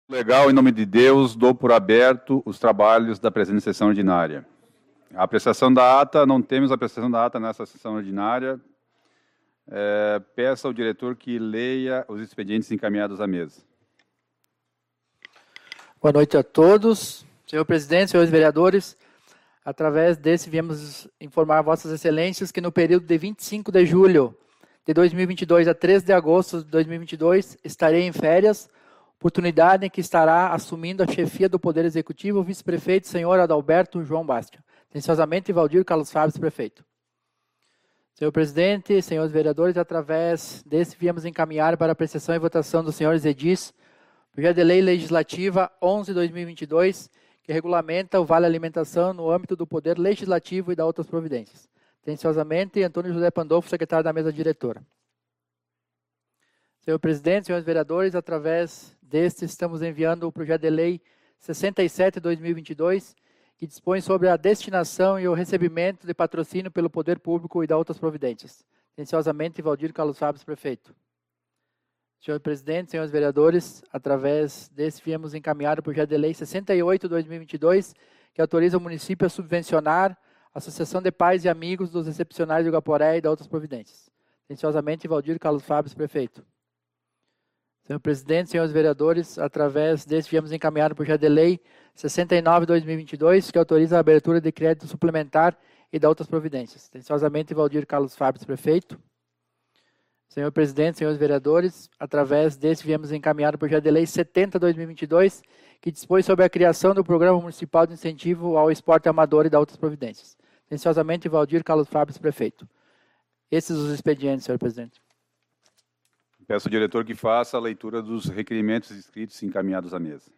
Legal, em nome de Deus, dou por aberto os trabalhos da presente sessão ordinária. A apreciação da ata, não temos apreciação da ata nessa sessão ordinária. Peço ao diretor que leia os expedientes encaminhados à mesa. Boa noite a todos. Senhor presidente, senhores vereadores, através desse viemos informar vossas excelências que no período de 25 de julho de 2022 a 3 de agosto de 2022 estarei em férias, oportunidade em que estará assumindo a chefia do Poder Executivo o vice-prefeito, senhor Adalberto João Bastia. Atenciosamente, Valdir Carlos Fábio, prefeito. Senhor presidente, senhores vereadores, através desse viemos encaminhar para apreciação e votação dos senhores edis, projeto de lei legislativa 11/2022, que regulamenta o Vale Alimentação no âmbito do Poder Legislativo e da outras providências. Atenciosamente, Antônio José Pandolfo, secretário da mesa diretora. Senhor presidente, senhores vereadores, através deste estamos enviando o projeto de lei 67/2022, que dispõe sobre a destinação e o recebimento de patrocínio pelo poder público e da outras providências. Atenciosamente, Valdir Carlos Fábio, prefeito. Senhor presidente, senhores vereadores, através desse viemos encaminhar o projeto de lei 68/2022, que autoriza o município a subvencionar a Associação de Pais e Amigos dos Excepcionais de Guaporé e da outras providências. Atenciosamente, Valdir Carlos Fábio, prefeito. Senhor presidente, senhores vereadores, através desse viemos encaminhar o projeto de lei 69/2022, que autoriza a abertura de crédito suplementar e da outras providências. Atenciosamente, Valdir Carlos Fábio, prefeito. Senhor presidente, senhores vereadores, através desse viemos encaminhar o projeto de lei 70/2022, que dispõe sobre a criação do Programa Municipal de Incentivo ao Esporte Amador e da outras providências. Atenciosamente, Valdir Carlos Fábio, prefeito. Esses os expedientes, senhor presidente. Peço ao diretor que faça a leitura dos requerimentos escritos e encaminhados à mesa.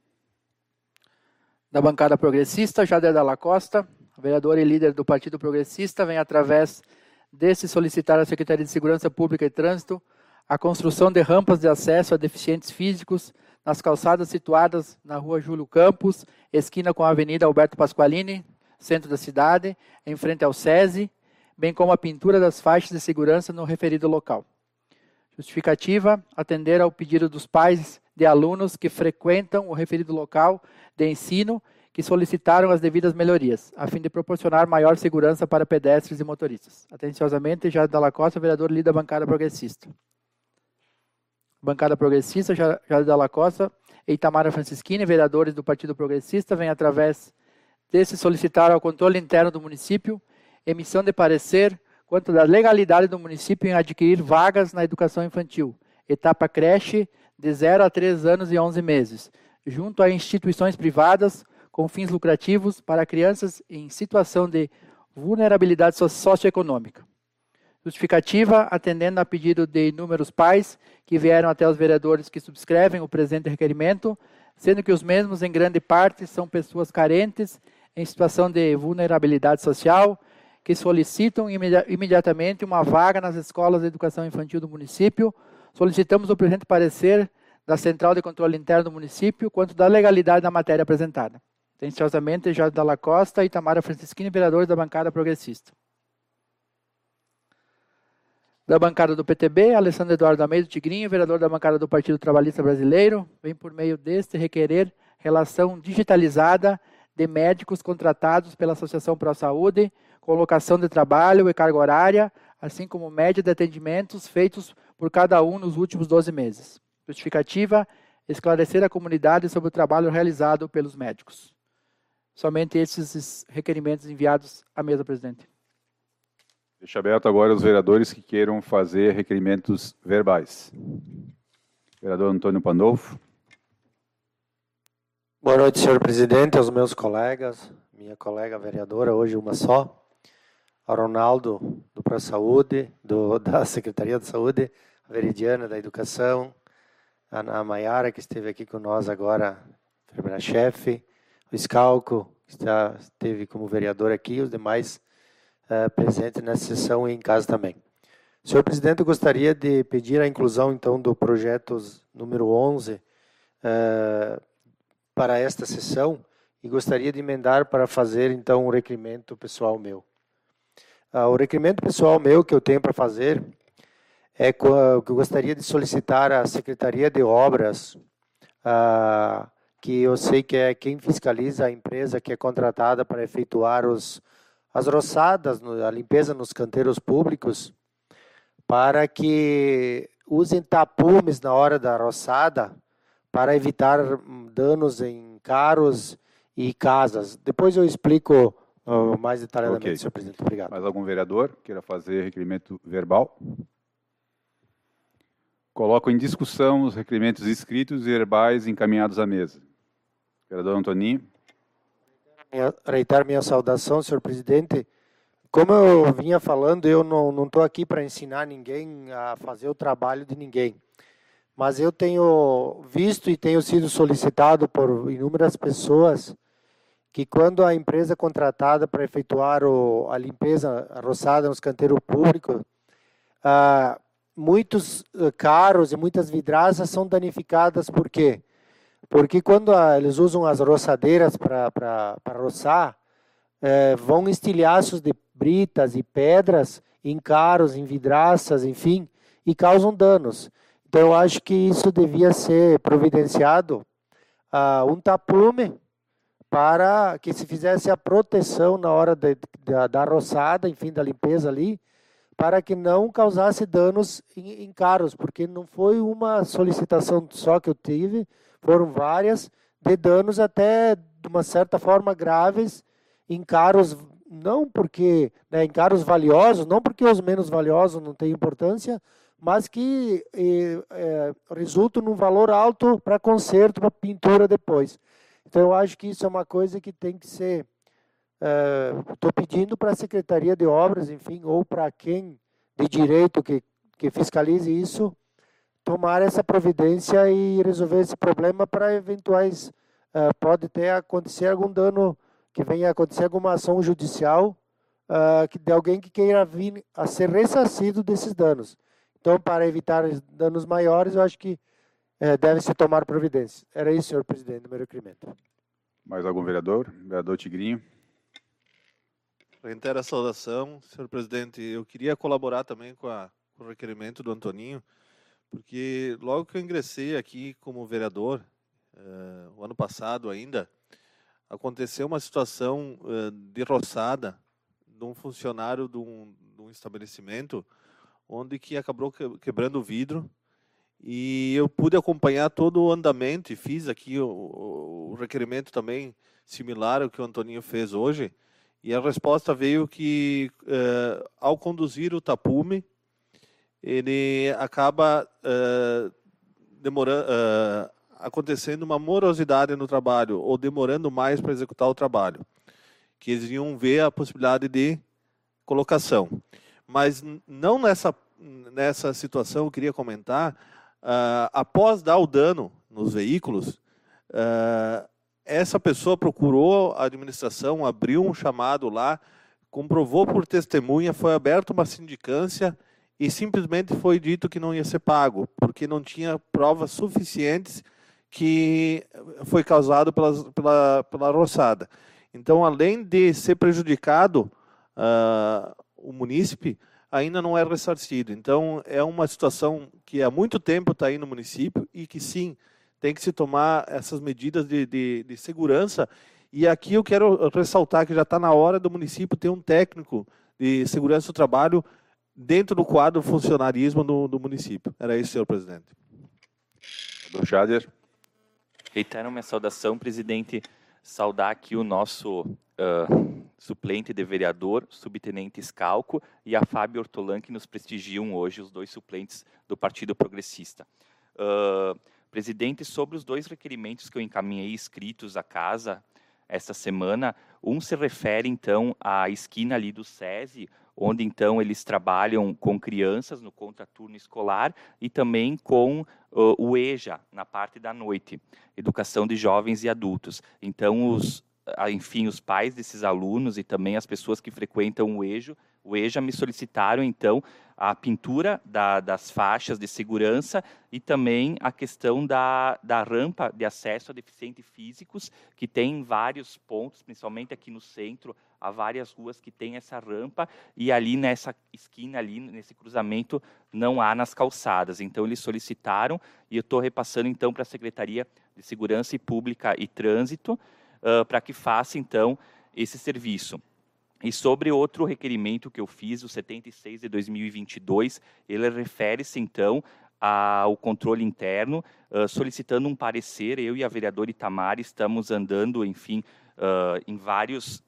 Da bancada progressista, Jader Dalla Costa, vereador e líder do Partido Progressista, vem através desse solicitar à Secretaria de Segurança Pública e Trânsito a construção de rampas de acesso a deficientes físicos nas calçadas situadas na rua Júlio Campos, esquina com a Avenida Alberto Pasqualini, centro da cidade, em frente ao SESI, bem como a pintura das faixas de segurança no referido local. Justificativa, atender ao pedido dos pais de alunos que frequentam o referido local de ensino que solicitaram as devidas melhorias, a fim de proporcionar maior segurança para pedestres e motoristas. Atenciosamente, Jader Dalla Costa, vereador líder da bancada progressista. Bancada progressista, Jader Dalla Costa e Itamara Francischini, vereadores do Partido Progressista, vêm através desse solicitar ao controle interno do município emissão de parecer quanto da legalidade do município em adquirir vagas na educação infantil, etapa creche de 0 a 3 anos e 11 meses, junto a instituições privadas com fins lucrativos para crianças em situação de vulnerabilidade socioeconômica. Justificativa, atendendo a pedido de inúmeros pais que vieram até os vereadores que subscrevem o presente requerimento, sendo que os mesmos, em grande parte, são pessoas carentes em situação de vulnerabilidade social, que solicitam imediatamente uma vaga nas escolas de educação infantil do município. Solicitamos o presente parecer da Central de Controle Interno do município quanto da legalidade da matéria apresentada. Atenciosamente, Jader Dalla Costa e Itamara Francischini, vereadores da bancada progressista. Da bancada do PTB, Alessandro Eduardo Almeida Tigrinho, vereador da bancada do Partido Trabalhista Brasileiro, vem por meio deste requerer relação digitalizada de médicos contratados pela Associação Pro Saúde, com locação de trabalho e carga horária, assim como média de atendimentos feitos por cada um nos últimos 12 meses. Justificativa, esclarecer a comunidade sobre o trabalho realizado pelos médicos. Somente esses requerimentos enviados à mesa, presidente. Deixo aberto agora os vereadores que queiram fazer requerimentos verbais. Vereador Antônio Pandolfo. Boa noite, senhor presidente, aos meus colegas, minha colega vereadora, hoje uma só, ao Ronaldo, do Pro Saúde, da Secretaria de Saúde, a Veridiana, da Educação, a Maiara, que esteve aqui com nós agora, enfermeira-chefe, o Scalco, que esteve como vereador aqui, os demais presentes nessa sessão e em casa também. Senhor presidente, eu gostaria de pedir a inclusão, então, do projeto número 11 para esta sessão e gostaria de emendar para fazer, então, um requerimento pessoal meu. O requerimento pessoal meu que eu tenho para fazer é que eu gostaria de solicitar à Secretaria de Obras que eu sei que é quem fiscaliza a empresa que é contratada para efetuar as roçadas, a limpeza nos canteiros públicos, para que usem tapumes na hora da roçada para evitar danos em carros e casas. Depois eu explico mais detalhadamente, Ok. senhor presidente. Obrigado. Mais algum vereador queira fazer requerimento verbal? Coloco em discussão os requerimentos escritos e verbais encaminhados à mesa. Vereador Antoninho. Reiterar minha saudação, senhor presidente. Como eu vinha falando, eu não estou aqui para ensinar ninguém a fazer o trabalho de ninguém. Mas eu tenho visto e tenho sido solicitado por inúmeras pessoas que quando a empresa contratada para efetuar a limpeza, a roçada nos canteiros públicos, muitos carros e muitas vidraças são danificadas. Por quê? Porque quando eles usam as roçadeiras para roçar, vão estilhaços de britas e pedras em carros, em vidraças, enfim, e causam danos. Então, eu acho que isso devia ser providenciado um tapume para que se fizesse a proteção na hora da roçada, enfim, da limpeza ali, para que não causasse danos em carros, porque não foi uma solicitação só que eu tive, foram várias, de danos até, de uma certa forma, graves em carros, não porque, em carros valiosos, não porque os menos valiosos não têm importância, mas que resultam num valor alto para conserto, para pintura depois. Então, eu acho que isso é uma coisa que tem que ser... Estou pedindo para a Secretaria de Obras, enfim, ou para quem de direito que fiscalize isso, tomar essa providência e resolver esse problema para eventuais... pode acontecer algum dano, que venha a acontecer alguma ação judicial de alguém que queira vir a ser ressarcido desses danos. Então, para evitar danos maiores, eu acho que deve-se tomar providência. Era isso, senhor presidente, do meu requerimento. Mais algum vereador? Vereador Tigrinho. Reitero a saudação, senhor presidente. Eu queria colaborar também com o requerimento do Antoninho, porque logo que eu ingressei aqui como vereador, o ano passado ainda, aconteceu uma situação de roçada de um funcionário de um estabelecimento, onde que acabou quebrando o vidro, e eu pude acompanhar todo o andamento e fiz aqui o requerimento também similar ao que o Antoninho fez hoje, e a resposta veio que, ao conduzir o tapume, ele acaba acontecendo uma morosidade no trabalho, ou demorando mais para executar o trabalho, que eles iam ver a possibilidade de colocação. Mas não nessa situação, eu queria comentar, após dar o dano nos veículos, essa pessoa procurou a administração, abriu um chamado lá, comprovou por testemunha, foi aberta uma sindicância e simplesmente foi dito que não ia ser pago, porque não tinha provas suficientes que foi causado pela roçada. Então, além de ser prejudicado o munícipe, ainda não é ressarcido. Então, é uma situação que há muito tempo está aí no município e que, sim, tem que se tomar essas medidas de segurança. E aqui eu quero ressaltar que já está na hora do município ter um técnico de segurança do trabalho dentro do quadro funcionarismo do município. Era isso, senhor presidente. Vereador Jader. Reitero minha saudação, presidente. Saudar aqui o nosso suplente de vereador, subtenente Scalco, e a Fábio Ortolan, que nos prestigiam hoje, os dois suplentes do Partido Progressista. Presidente, sobre os dois requerimentos que eu encaminhei escritos à casa esta semana, um se refere, então, à esquina ali do SESI, onde, então, eles trabalham com crianças no contraturno escolar e também com o EJA, na parte da noite, Educação de Jovens e Adultos. Então, enfim, os pais desses alunos e também as pessoas que frequentam o EJA o EJA me solicitaram, então, a pintura das faixas de segurança e também a questão da rampa de acesso a deficientes físicos, que tem em vários pontos, principalmente aqui no centro, há várias ruas que tem essa rampa, e ali nessa esquina, ali nesse cruzamento, não há nas calçadas. Então, eles solicitaram, e eu estou repassando, então, para a Secretaria de Segurança Pública e Trânsito, para que faça, então, esse serviço. E sobre outro requerimento que eu fiz, o 76 de 2022, ele refere-se, então, ao controle interno, solicitando um parecer. Eu e a vereadora Itamar estamos andando, enfim, em vários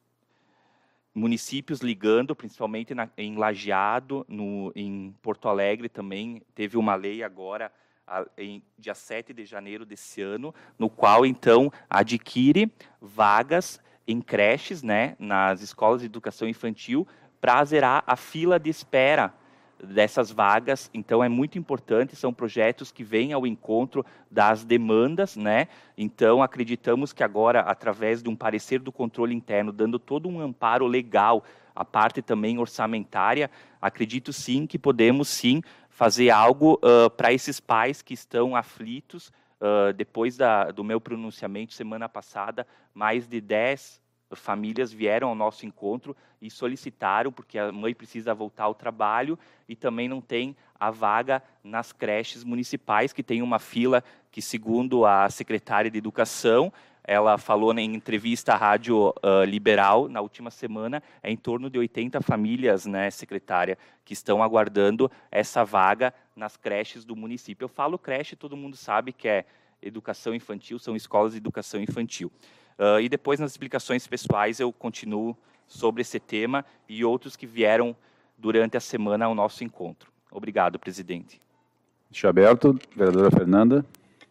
municípios ligando, principalmente em Lajeado, em Porto Alegre também, teve uma lei agora, em dia 7 de janeiro desse ano, no qual, então, adquire vagas em creches, né, nas escolas de educação infantil, para zerar a fila de espera dessas vagas. Então, é muito importante, são projetos que vêm ao encontro das demandas, né? Então, acreditamos que agora, através de um parecer do controle interno, dando todo um amparo legal, a parte também orçamentária, acredito sim que podemos sim fazer algo para esses pais que estão aflitos. Depois do meu pronunciamento semana passada, mais de 10 famílias vieram ao nosso encontro e solicitaram, porque a mãe precisa voltar ao trabalho e também não tem a vaga nas creches municipais, que tem uma fila que, segundo a secretária de Educação, ela falou em entrevista à Rádio Liberal na última semana, é em torno de 80 famílias, né, secretária, que estão aguardando essa vaga nas creches do município. Eu falo creche, todo mundo sabe que é educação infantil, são escolas de educação infantil. E depois, nas explicações pessoais, eu continuo sobre esse tema e outros que vieram durante a semana ao nosso encontro. Obrigado, presidente. Deixa aberto. Vereadora Fernanda.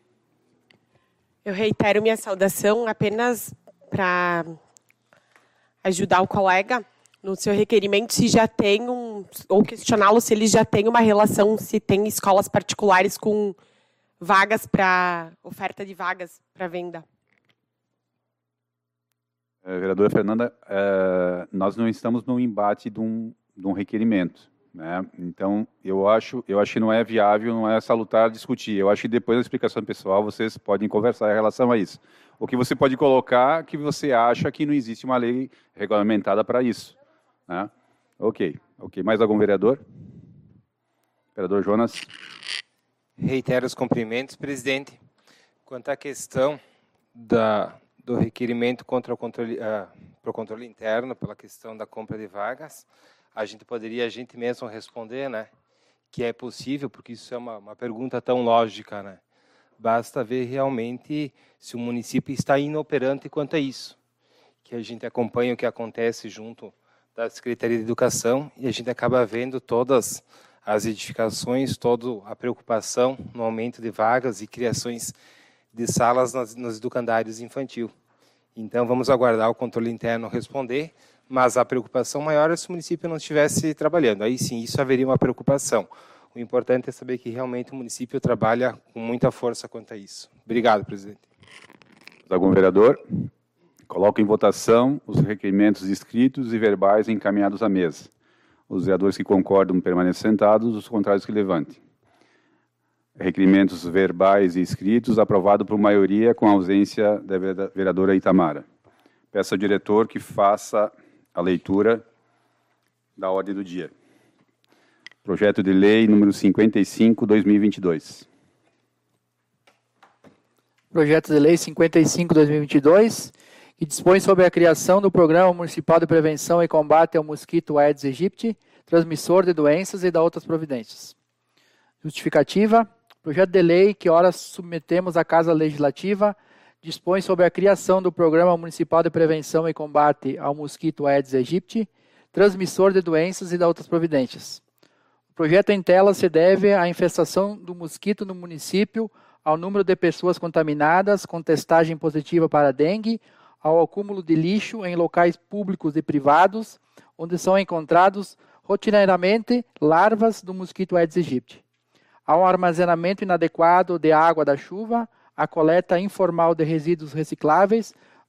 Eu reitero minha saudação apenas para ajudar o colega no seu requerimento, se já tem ou questioná-lo se ele já tem uma relação, se tem escolas particulares com vagas para oferta de vagas para venda. Vereadora Fernanda, nós não estamos no embate de um requerimento, né? Então, eu acho que não é viável, não é salutar discutir. Eu acho que depois da explicação pessoal vocês podem conversar em relação a isso. O que você pode colocar que você acha que não existe uma lei regulamentada para isso, né? Ok. Mais algum vereador? Vereador Jonas. Reitero os cumprimentos, presidente. Quanto à questão do requerimento contra o controle interno, pela questão da compra de vagas, a gente poderia, a gente mesmo responder, né, que é possível, porque isso é uma pergunta tão lógica, né? Basta ver realmente se o município está inoperante quanto a isso, que a gente acompanha o que acontece junto da Secretaria de Educação e a gente acaba vendo todas as edificações, toda a preocupação no aumento de vagas e criações de salas nos educandários infantil. Então, vamos aguardar o controle interno responder, mas a preocupação maior é se o município não estivesse trabalhando. Aí sim, isso haveria uma preocupação. O importante é saber que realmente o município trabalha com muita força quanto a isso. Obrigado, presidente. Algum vereador? Coloco em votação os requerimentos escritos e verbais encaminhados à mesa. Os vereadores que concordam permanecem sentados, os contrários que levantem. Requerimentos verbais e escritos, aprovado por maioria, com a ausência da vereadora Itamara. Peço ao diretor que faça a leitura da ordem do dia. Projeto de lei número 55, 2022. Projeto de lei 55, 2022, que dispõe sobre a criação do Programa Municipal de Prevenção e Combate ao Mosquito Aedes aegypti, transmissor de doenças e da outras providências. Justificativa. Projeto de lei que ora submetemos à Casa Legislativa dispõe sobre a criação do Programa Municipal de Prevenção e Combate ao Mosquito Aedes aegypti, transmissor de doenças e da outras providências. O projeto em tela se deve à infestação do mosquito no município, ao número de pessoas contaminadas com testagem positiva para dengue, ao acúmulo de lixo em locais públicos e privados, onde são encontrados rotineiramente larvas do mosquito Aedes aegypti, ao armazenamento inadequado de água da chuva, a coleta informal de resíduos recicláveis,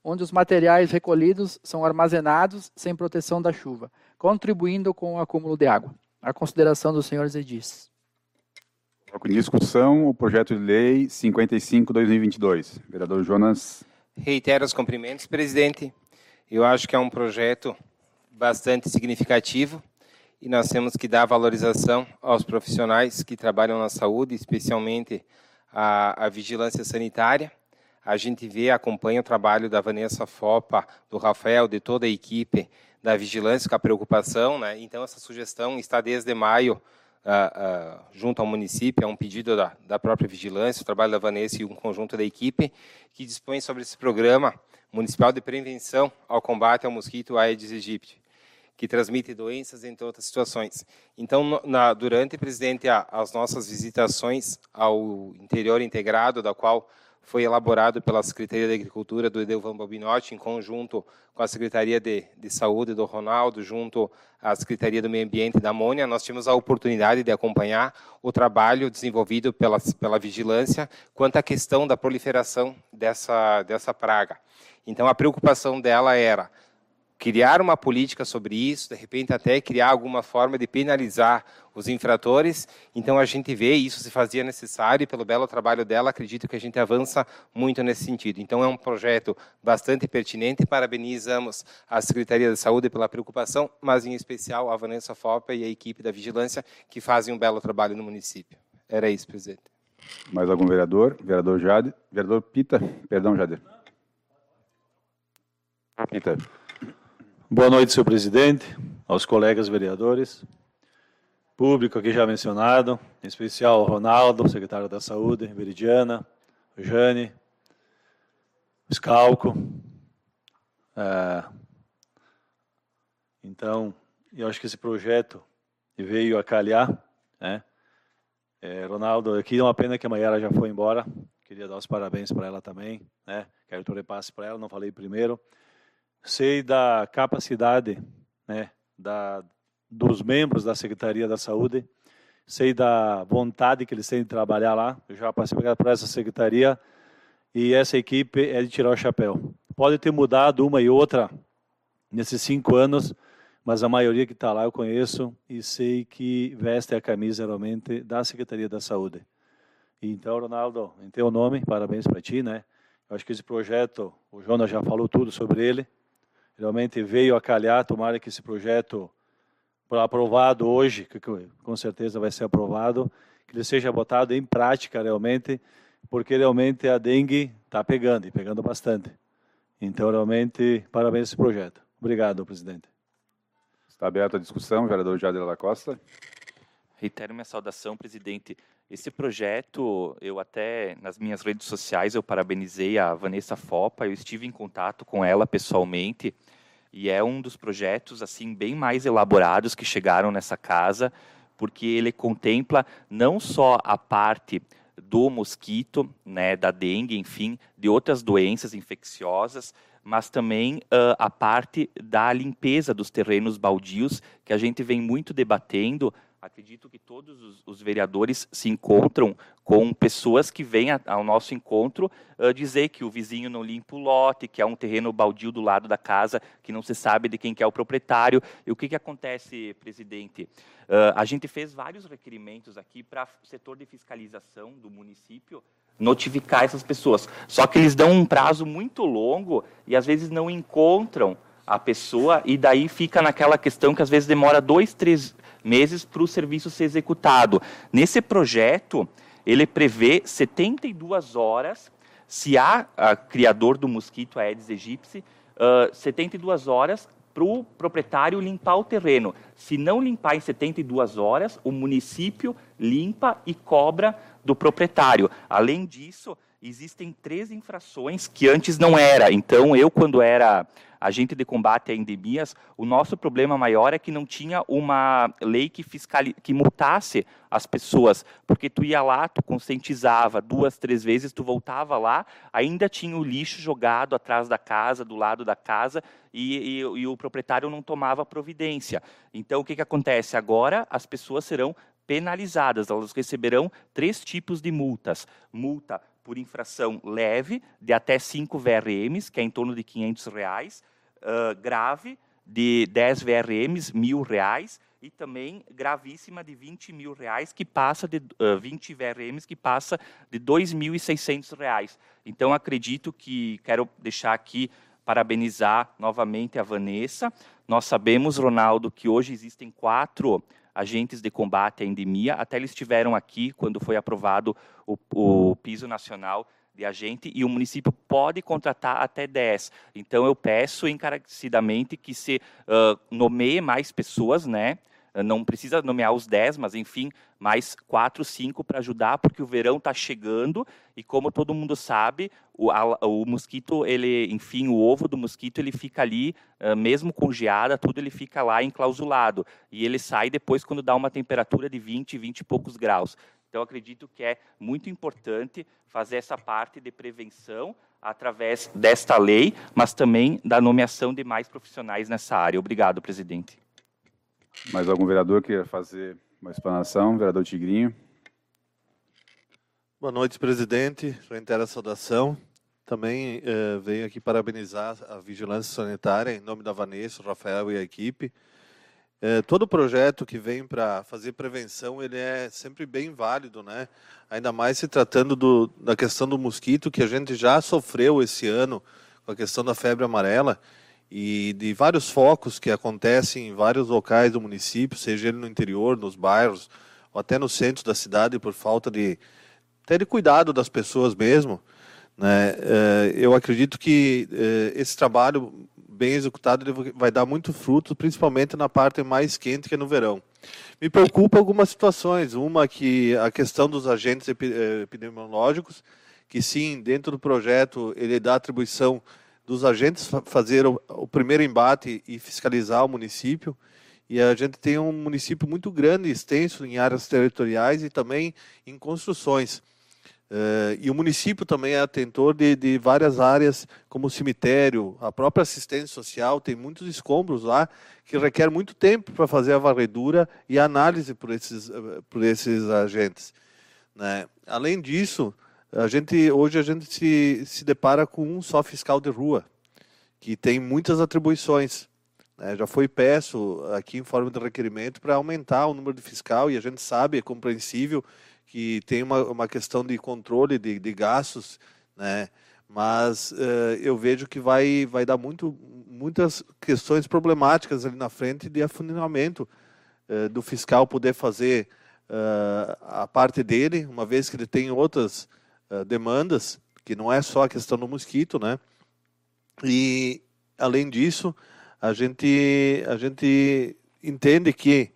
onde os materiais recolhidos são armazenados sem proteção da chuva, contribuindo com o acúmulo de água. A consideração dos senhores edis. Coloco em discussão o projeto de lei 55/2022. Vereador Jonas. Reitero os cumprimentos, presidente. Eu acho que é um projeto bastante significativo e nós temos que dar valorização aos profissionais que trabalham na saúde, especialmente a vigilância sanitária. A gente vê, acompanha o trabalho da Vanessa Fopa, do Rafael, de toda a equipe da vigilância, com a preocupação, né? Então, essa sugestão está desde maio junto ao município, é um pedido da própria vigilância, o trabalho da Vanessa e um conjunto da equipe, que dispõe sobre esse programa municipal de prevenção ao combate ao mosquito Aedes aegypti, que transmite doenças, entre outras situações. Então, durante, presidente, as nossas visitações ao interior integrado, da qual foi elaborado pela Secretaria da Agricultura do Edelvan Balbinotti, em conjunto com a Secretaria de Saúde do Ronaldo, junto à Secretaria do Meio Ambiente da Amônia, nós tivemos a oportunidade de acompanhar o trabalho desenvolvido pela vigilância quanto à questão da proliferação dessa praga. Então, a preocupação dela era criar uma política sobre isso, de repente até criar alguma forma de penalizar os infratores. Então, a gente vê isso se fazia necessário e, pelo belo trabalho dela, acredito que a gente avança muito nesse sentido. Então, é um projeto bastante pertinente. Parabenizamos a Secretaria de Saúde pela preocupação, mas, em especial, a Vanessa Fopa e a equipe da Vigilância, que fazem um belo trabalho no município. Era isso, presidente. Mais algum vereador? Vereador Jader. Vereador Pita. Perdão, Jader. Pita. Boa noite, senhor presidente, aos colegas vereadores, público aqui já mencionado, em especial ao Ronaldo, secretário da Saúde, Veridiana, o Jane, o Scalco. Então, eu acho que esse projeto veio a calhar, né? Ronaldo, aqui é uma pena que a Maiara já foi embora, queria dar os parabéns para ela também, né? Quero que eu repasse para ela, não falei primeiro. Sei da capacidade, né, dos membros da Secretaria da Saúde, sei da vontade que eles têm de trabalhar lá. Eu já passei por essa secretaria e essa equipe é de tirar o chapéu. Pode ter mudado uma e outra nesses 5 anos, mas a maioria que está lá eu conheço e sei que veste a camisa realmente da Secretaria da Saúde. Então, Ronaldo, em teu nome, parabéns para ti, né? Eu acho que esse projeto, o Jonas já falou tudo sobre ele. Realmente veio a calhar, tomara que esse projeto, aprovado hoje, que com certeza vai ser aprovado, que ele seja botado em prática realmente, porque realmente a dengue está pegando, e pegando bastante. Então, realmente, parabéns a esse projeto. Obrigado, presidente. Está aberta a discussão, vereador Jader da Costa. Reitero minha saudação, presidente. Esse projeto, eu até, nas minhas redes sociais, eu parabenizei a Vanessa Fopa, eu estive em contato com ela pessoalmente, e é um dos projetos assim bem mais elaborados que chegaram nessa casa, porque ele contempla não só a parte do mosquito, né, da dengue, enfim, de outras doenças infecciosas, mas também a parte da limpeza dos terrenos baldios, que a gente vem muito debatendo. Acredito que todos os vereadores se encontram com pessoas que vêm ao nosso encontro dizer que o vizinho não limpa o lote, que há um terreno baldio do lado da casa, que não se sabe de quem que é o proprietário. E o que acontece, presidente? A gente fez vários requerimentos aqui para o setor de fiscalização do município notificar essas pessoas. Só que eles dão um prazo muito longo e às vezes não encontram a pessoa e daí fica naquela questão que às vezes demora 2, 3 meses para o serviço ser executado. Nesse projeto, ele prevê 72 horas, se há criador do mosquito Aedes aegypti, 72 horas para o proprietário limpar o terreno. Se não limpar em 72 horas, o município limpa e cobra do proprietário. Além disso, existem 3 infrações que antes não era. Então, eu, quando era agente de combate a endemias, o nosso problema maior é que não tinha uma lei que multasse as pessoas, porque tu ia lá, tu conscientizava 2, 3 vezes, tu voltava lá, ainda tinha o lixo jogado atrás da casa, do lado da casa, e o proprietário não tomava providência. Então, o que acontece? Agora, as pessoas serão penalizadas, elas receberão 3 tipos de multas. Multa por infração leve, de até 5 VRMs, que é em torno de R$500, grave, de 10 VRMs, R$1.000, e também gravíssima de R$20.000, que passa de 20 VRMs, que passa de R$2.600. Então, acredito que, quero deixar aqui, parabenizar novamente a Vanessa. Nós sabemos, Ronaldo, que hoje existem 4 agentes de combate à endemia, até eles estiveram aqui quando foi aprovado o piso nacional de agente, e o município pode contratar até 10. Então, eu peço encarecidamente que se nomeie mais pessoas, né? Não precisa nomear os 10, mas, enfim, mais 4, 5 para ajudar, porque o verão está chegando e, como todo mundo sabe, o mosquito, enfim, o ovo do mosquito, ele fica ali, mesmo com geada, tudo ele fica lá enclausulado. E ele sai depois quando dá uma temperatura de 20 e poucos graus. Então, acredito que é muito importante fazer essa parte de prevenção através desta lei, mas também da nomeação de mais profissionais nessa área. Obrigado, presidente. Mais algum vereador queira fazer uma explanação? Vereador Tigrinho. Boa noite, presidente. Reitero a saudação. Também venho aqui parabenizar a Vigilância Sanitária, em nome da Vanessa, o Rafael e a equipe. Todo projeto que vem para fazer prevenção, ele é sempre bem válido, né? Ainda mais se tratando da questão do mosquito, que a gente já sofreu esse ano com a questão da febre amarela, e de vários focos que acontecem em vários locais do município, seja ele no interior, nos bairros, ou até no centro da cidade, por falta de cuidado das pessoas mesmo, né? Eu acredito que esse trabalho bem executado ele vai dar muito fruto, principalmente na parte mais quente, que é no verão. Me preocupa algumas situações, uma que a questão dos agentes epidemiológicos, que sim, dentro do projeto, ele dá atribuição dos agentes fazer o primeiro embate e fiscalizar o município, e a gente tem um município muito grande, extenso em áreas territoriais e também em construções. E o município também é atentor de várias áreas, como o cemitério, a própria assistência social, tem muitos escombros lá, que requer muito tempo para fazer a varredura e a análise por esses agentes, né? Além disso, hoje a gente se depara com um só fiscal de rua, que tem muitas atribuições, né? Já foi peço aqui em forma de requerimento para aumentar o número de fiscal, e a gente sabe, é compreensível, que tem uma questão de controle de gastos, né? Mas eu vejo que vai dar muitas questões problemáticas ali na frente de afunilamento do fiscal poder fazer a parte dele, uma vez que ele tem outras demandas, que não é só a questão do mosquito, né? E, além disso, a gente entende que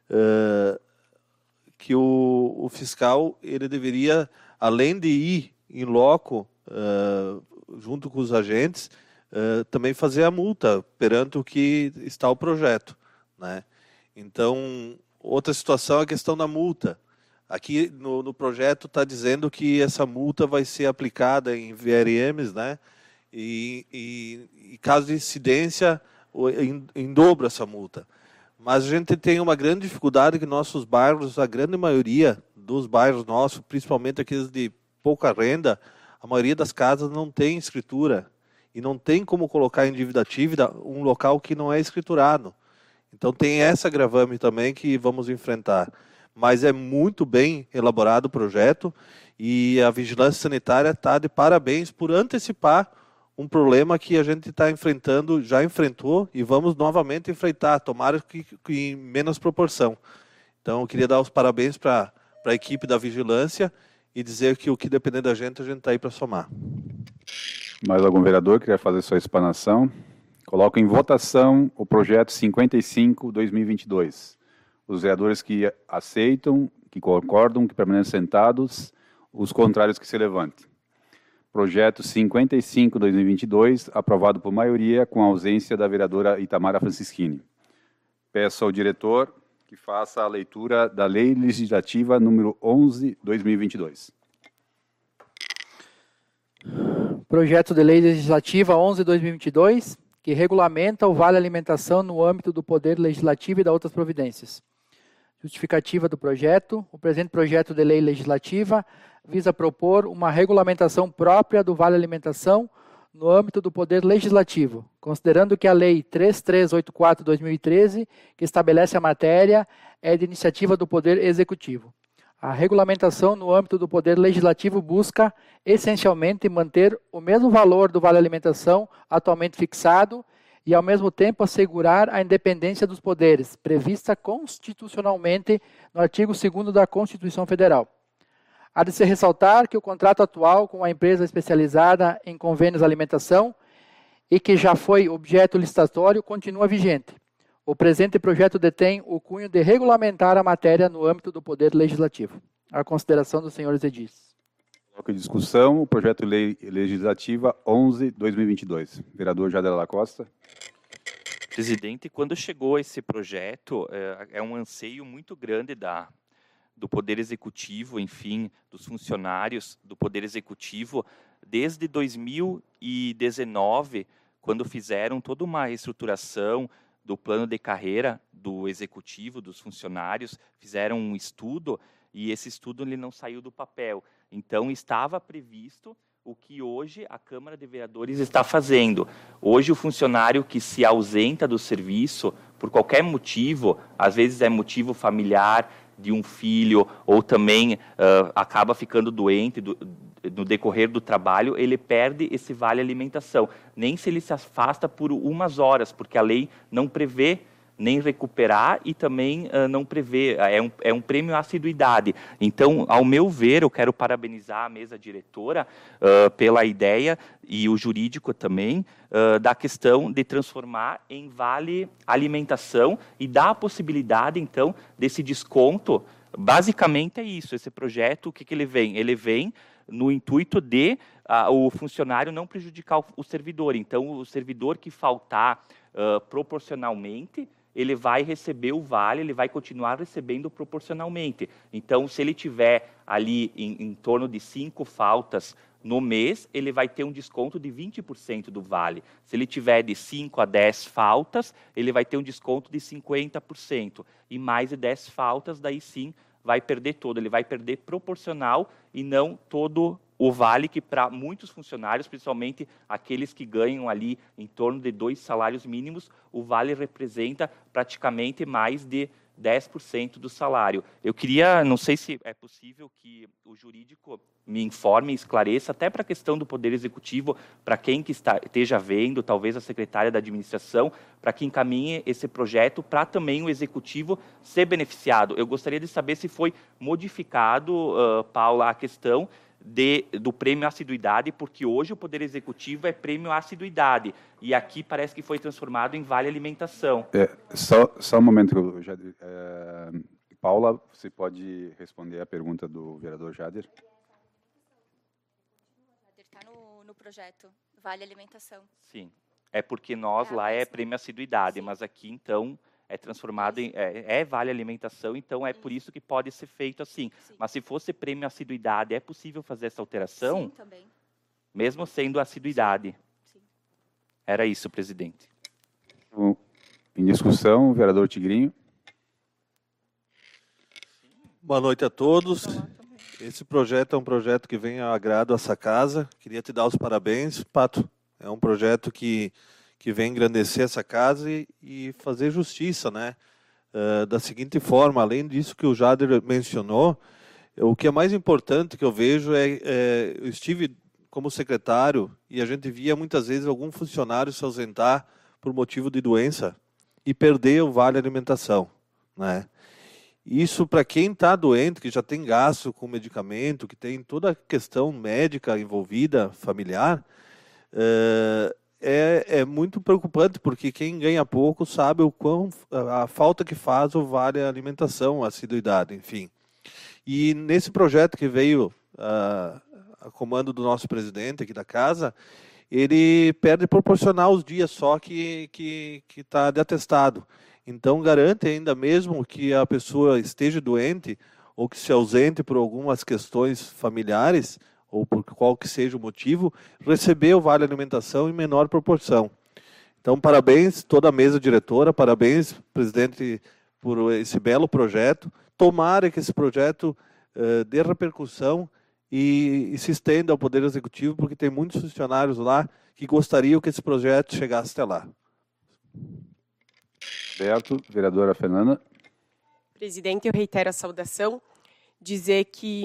o fiscal ele deveria, além de ir em loco junto com os agentes, também fazer a multa perante o que está o projeto, né? Então, outra situação é a questão da multa. Aqui no projeto está dizendo que essa multa vai ser aplicada em VRMs, né? E caso de incidência, em dobro essa multa. Mas a gente tem uma grande dificuldade que nossos bairros, a grande maioria dos bairros nossos, principalmente aqueles de pouca renda, a maioria das casas não tem escritura. E não tem como colocar em dívida ativa um local que não é escriturado. Então tem essa agravante também que vamos enfrentar. Mas é muito bem elaborado o projeto, e a Vigilância Sanitária está de parabéns por antecipar um problema que a gente está enfrentando, já enfrentou, e vamos novamente enfrentar, tomara que em menos proporção. Então, eu queria dar os parabéns para a equipe da Vigilância e dizer que o que depender da gente, a gente está aí para somar. Mais algum vereador que quer fazer sua explanação? Coloco em votação o projeto 55/2022. Os vereadores que aceitam, que concordam, que permanecem sentados, os contrários que se levantem. Projeto 55/2022, aprovado por maioria, com a ausência da vereadora Itamara Francischini. Peço ao diretor que faça a leitura da Lei Legislativa número 11/2022. Projeto de Lei Legislativa 11/2022, que regulamenta o Vale Alimentação no âmbito do Poder Legislativo e das outras providências. Justificativa do projeto. O presente projeto de lei legislativa visa propor uma regulamentação própria do Vale Alimentação no âmbito do Poder Legislativo, considerando que a Lei 3384/2013, que estabelece a matéria, é de iniciativa do Poder Executivo. A regulamentação no âmbito do Poder Legislativo busca, essencialmente, manter o mesmo valor do Vale Alimentação atualmente fixado e, ao mesmo tempo, assegurar a independência dos poderes, prevista constitucionalmente no artigo 2º da Constituição Federal. Há de se ressaltar que o contrato atual com a empresa especializada em convênios de alimentação e que já foi objeto licitatório continua vigente. O presente projeto detém o cunho de regulamentar a matéria no âmbito do Poder Legislativo. A consideração dos senhores edis. Coloco em discussão o projeto de lei legislativa 11/2022. Vereador Jader da Costa. Presidente, quando chegou esse projeto, é um anseio muito grande do Poder Executivo, enfim, dos funcionários do Poder Executivo, desde 2019, quando fizeram toda uma reestruturação do plano de carreira do Executivo, dos funcionários, fizeram um estudo, e esse estudo ele não saiu do papel. Então, estava previsto o que hoje a Câmara de Vereadores está fazendo. Hoje, o funcionário que se ausenta do serviço, por qualquer motivo, às vezes é motivo familiar, de um filho, ou também acaba ficando doente no decorrer do trabalho, ele perde esse vale alimentação. Nem se ele se afasta por umas horas, porque a lei não prevê nem recuperar e também não prevê, é um prêmio à assiduidade. Então, ao meu ver, eu quero parabenizar a mesa diretora pela ideia, e o jurídico também, da questão de transformar em vale alimentação e dar a possibilidade, então, desse desconto. Basicamente é isso, esse projeto, o que ele vem? Ele vem no intuito de o funcionário não prejudicar o servidor. Então, o servidor que faltar proporcionalmente, ele vai receber o vale, ele vai continuar recebendo proporcionalmente. Então, se ele tiver ali em torno de 5 faltas no mês, ele vai ter um desconto de 20% do vale. Se ele tiver de 5 a 10 faltas, ele vai ter um desconto de 50%. E mais de 10 faltas, daí sim, vai perder todo. Ele vai perder proporcional e não todo o vale, que para muitos funcionários, principalmente aqueles que ganham ali em torno de 2 salários mínimos, o vale representa praticamente mais de 10% do salário. Eu queria, não sei se é possível que o jurídico me informe, esclareça, até para a questão do Poder Executivo, para quem que esteja vendo, talvez a secretária da administração, para que encaminhe esse projeto para também o Executivo ser beneficiado. Eu gostaria de saber se foi modificado, Paula, a questão do prêmio à assiduidade, porque hoje o Poder Executivo é prêmio à assiduidade, e aqui parece que foi transformado em vale alimentação. Só um momento, Paula, você pode responder a pergunta do vereador Jader? Está no projeto, vale alimentação. Sim, é porque nós lá é prêmio à assiduidade, mas aqui, então, é transformado em vale alimentação, então é por isso que pode ser feito assim. Sim. Mas se fosse prêmio à assiduidade, é possível fazer essa alteração? Sim, também. Mesmo sendo assiduidade? Sim. Era isso, presidente. Em discussão, o vereador Tigrinho. Boa noite a todos. Esse projeto é um projeto que vem ao agrado essa casa. Queria te dar os parabéns, Pato. É um projeto que vem engrandecer essa casa e fazer justiça, né? Da seguinte forma, além disso que o Jader mencionou, o que é mais importante que eu vejo eu estive como secretário e a gente via muitas vezes algum funcionário se ausentar por motivo de doença e perder o vale alimentação, né? Isso, para quem está doente, que já tem gasto com medicamento, que tem toda a questão médica envolvida, familiar, é muito preocupante, porque quem ganha pouco sabe a falta que faz o vale alimentação, a assiduidade, enfim. E nesse projeto que veio a comando do nosso presidente aqui da casa, ele perde proporcional os dias só que está de atestado. Então, garante ainda mesmo que a pessoa esteja doente ou que se ausente por algumas questões familiares, ou por qual que seja o motivo, receber o vale alimentação em menor proporção. Então, parabéns toda a mesa diretora, parabéns, presidente por esse belo projeto. Tomara que esse projeto dê repercussão e se estenda ao Poder Executivo, porque tem muitos funcionários lá que gostariam que esse projeto chegasse até lá. Certo. Vereadora Fernanda. Presidente, eu reitero a saudação, dizer que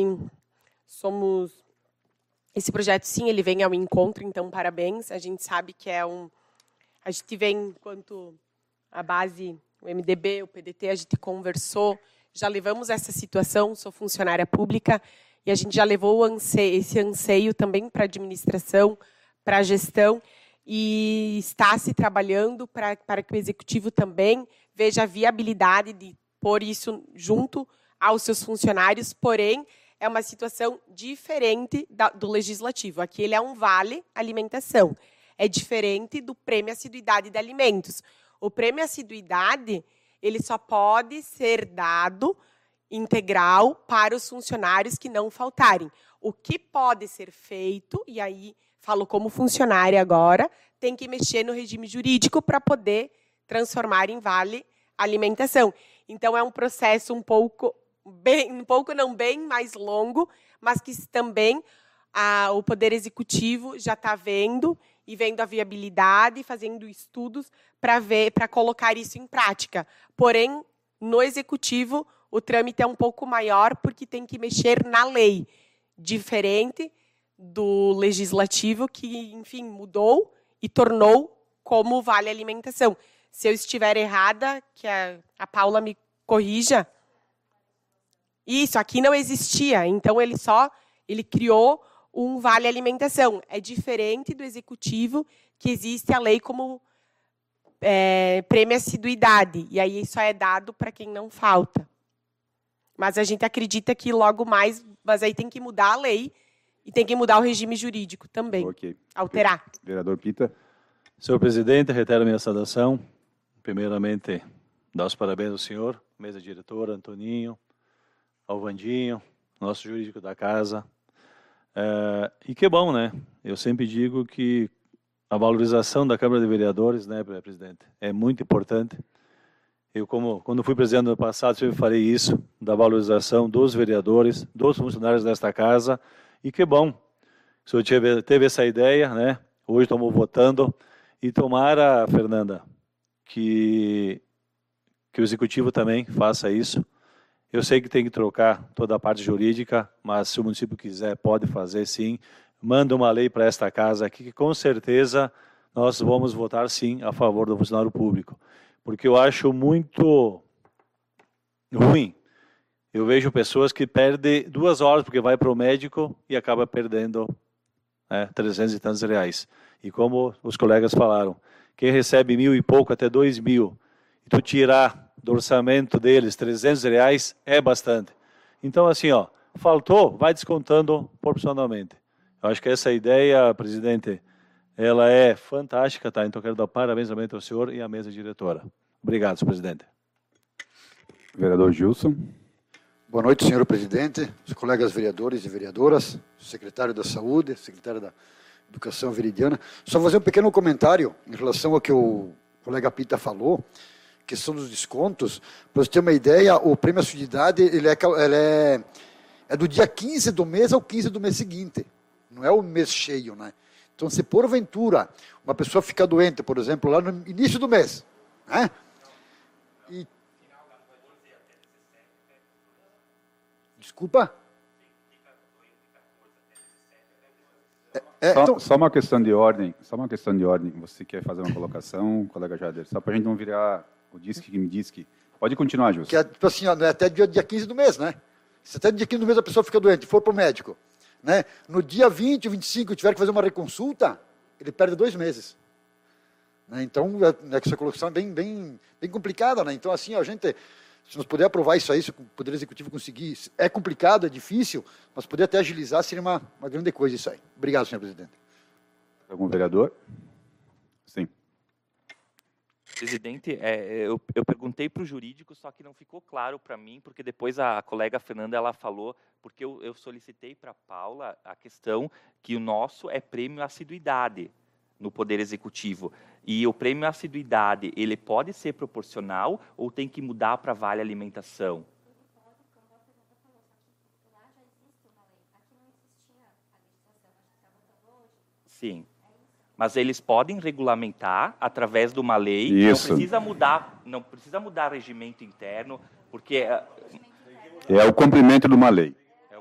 esse projeto, sim, ele vem ao encontro, então, parabéns. A gente sabe que a gente vem, enquanto a base, o MDB, o PDT, a gente conversou, já levamos essa situação, sou funcionária pública, e a gente já levou esse anseio também para a administração, para a gestão, e está se trabalhando para que o Executivo também veja a viabilidade de pôr isso junto aos seus funcionários, porém, é uma situação diferente do Legislativo. Aqui ele é um vale alimentação. É diferente do prêmio assiduidade de alimentos. O prêmio assiduidade, ele só pode ser dado integral para os funcionários que não faltarem. O que pode ser feito, e aí falo como funcionária agora, tem que mexer no regime jurídico para poder transformar em vale alimentação. Então, é um processo um pouco não bem mais longo, mas que também o Poder Executivo já está vendo e vendo a viabilidade, fazendo estudos para colocar isso em prática. Porém, no Executivo, o trâmite é um pouco maior, porque tem que mexer na lei, diferente do Legislativo, que, enfim, mudou e tornou como vale alimentação. Se eu estiver errada, que a Paula me corrija. Isso, aqui não existia, então ele criou um vale alimentação. É diferente do Executivo, que existe a lei como prêmio assiduidade, e aí só é dado para quem não falta. Mas a gente acredita que logo mais, mas aí tem que mudar a lei e tem que mudar o regime jurídico também. Ok. Alterar. Vereador Pita. Senhor presidente, reitero minha saudação. Primeiramente, dar os parabéns ao senhor, mesa diretora, Antoninho, ao Vandinho, nosso jurídico da casa. E que bom, né? Eu sempre digo que a valorização da Câmara de Vereadores, né, presidente, é muito importante. Eu, quando fui presidente no passado, sempre falei isso, da valorização dos vereadores, dos funcionários desta casa. E que bom, o senhor teve essa ideia, né? Hoje estamos votando. E tomara, Fernanda, que o Executivo também faça isso. Eu sei que tem que trocar toda a parte jurídica, mas se o município quiser, pode fazer sim. Manda uma lei para esta casa aqui, que com certeza nós vamos votar sim a favor do funcionário público. Porque eu acho muito ruim. Eu vejo pessoas que perdem 2 horas porque vai para o médico e acaba perdendo 300 e tantos reais. E como os colegas falaram, quem recebe 1.000 e pouco até 2.000, e tu tirar do orçamento deles 300 reais é bastante. Então, assim, faltou, vai descontando proporcionalmente. Eu acho que essa ideia, presidente, ela é fantástica, tá? Então, quero dar parabéns também ao senhor e à mesa diretora. Obrigado, senhor presidente. Vereador Gilson. Boa noite, senhor presidente, os colegas vereadores e vereadoras, secretário da Saúde, secretário da Educação Veridiana. Só fazer um pequeno comentário em relação ao que o colega Pita falou, questão dos descontos. Para você ter uma ideia, o prêmio assiduidade ele é do dia 15 do mês ao 15 do mês seguinte. Não é o mês cheio, né? Então, se porventura uma pessoa fica doente, por exemplo, lá no início do mês, né? E... Desculpa? Então... Só uma questão de ordem. Você quer fazer uma colocação, colega Jader? Só para a gente não virar o disque que me diz que... Pode continuar, Gilson. Que é, tipo assim, não é até dia 15 do mês, né? Se até dia 15 do mês a pessoa fica doente, for para o médico, né? No dia 20, 25, tiver que fazer uma reconsulta, ele perde 2 meses. Né? Então, essa colocação é bem complicada, né? Então, assim, a gente... Se nós puder aprovar isso aí, se o Poder Executivo conseguir, é complicado, é difícil, mas poder até agilizar seria uma grande coisa isso aí. Obrigado, senhor presidente. Algum vereador? Sim. Presidente, eu perguntei para o jurídico, só que não ficou claro para mim, porque depois a colega Fernanda ela falou, porque eu solicitei para a Paula a questão que o nosso é prêmio assiduidade no Poder Executivo. E o prêmio assiduidade, ele pode ser proporcional ou tem que mudar para vale alimentação? Sim. Mas eles podem regulamentar através de uma lei. Isso. Não precisa mudar regimento interno, porque É o cumprimento de uma lei.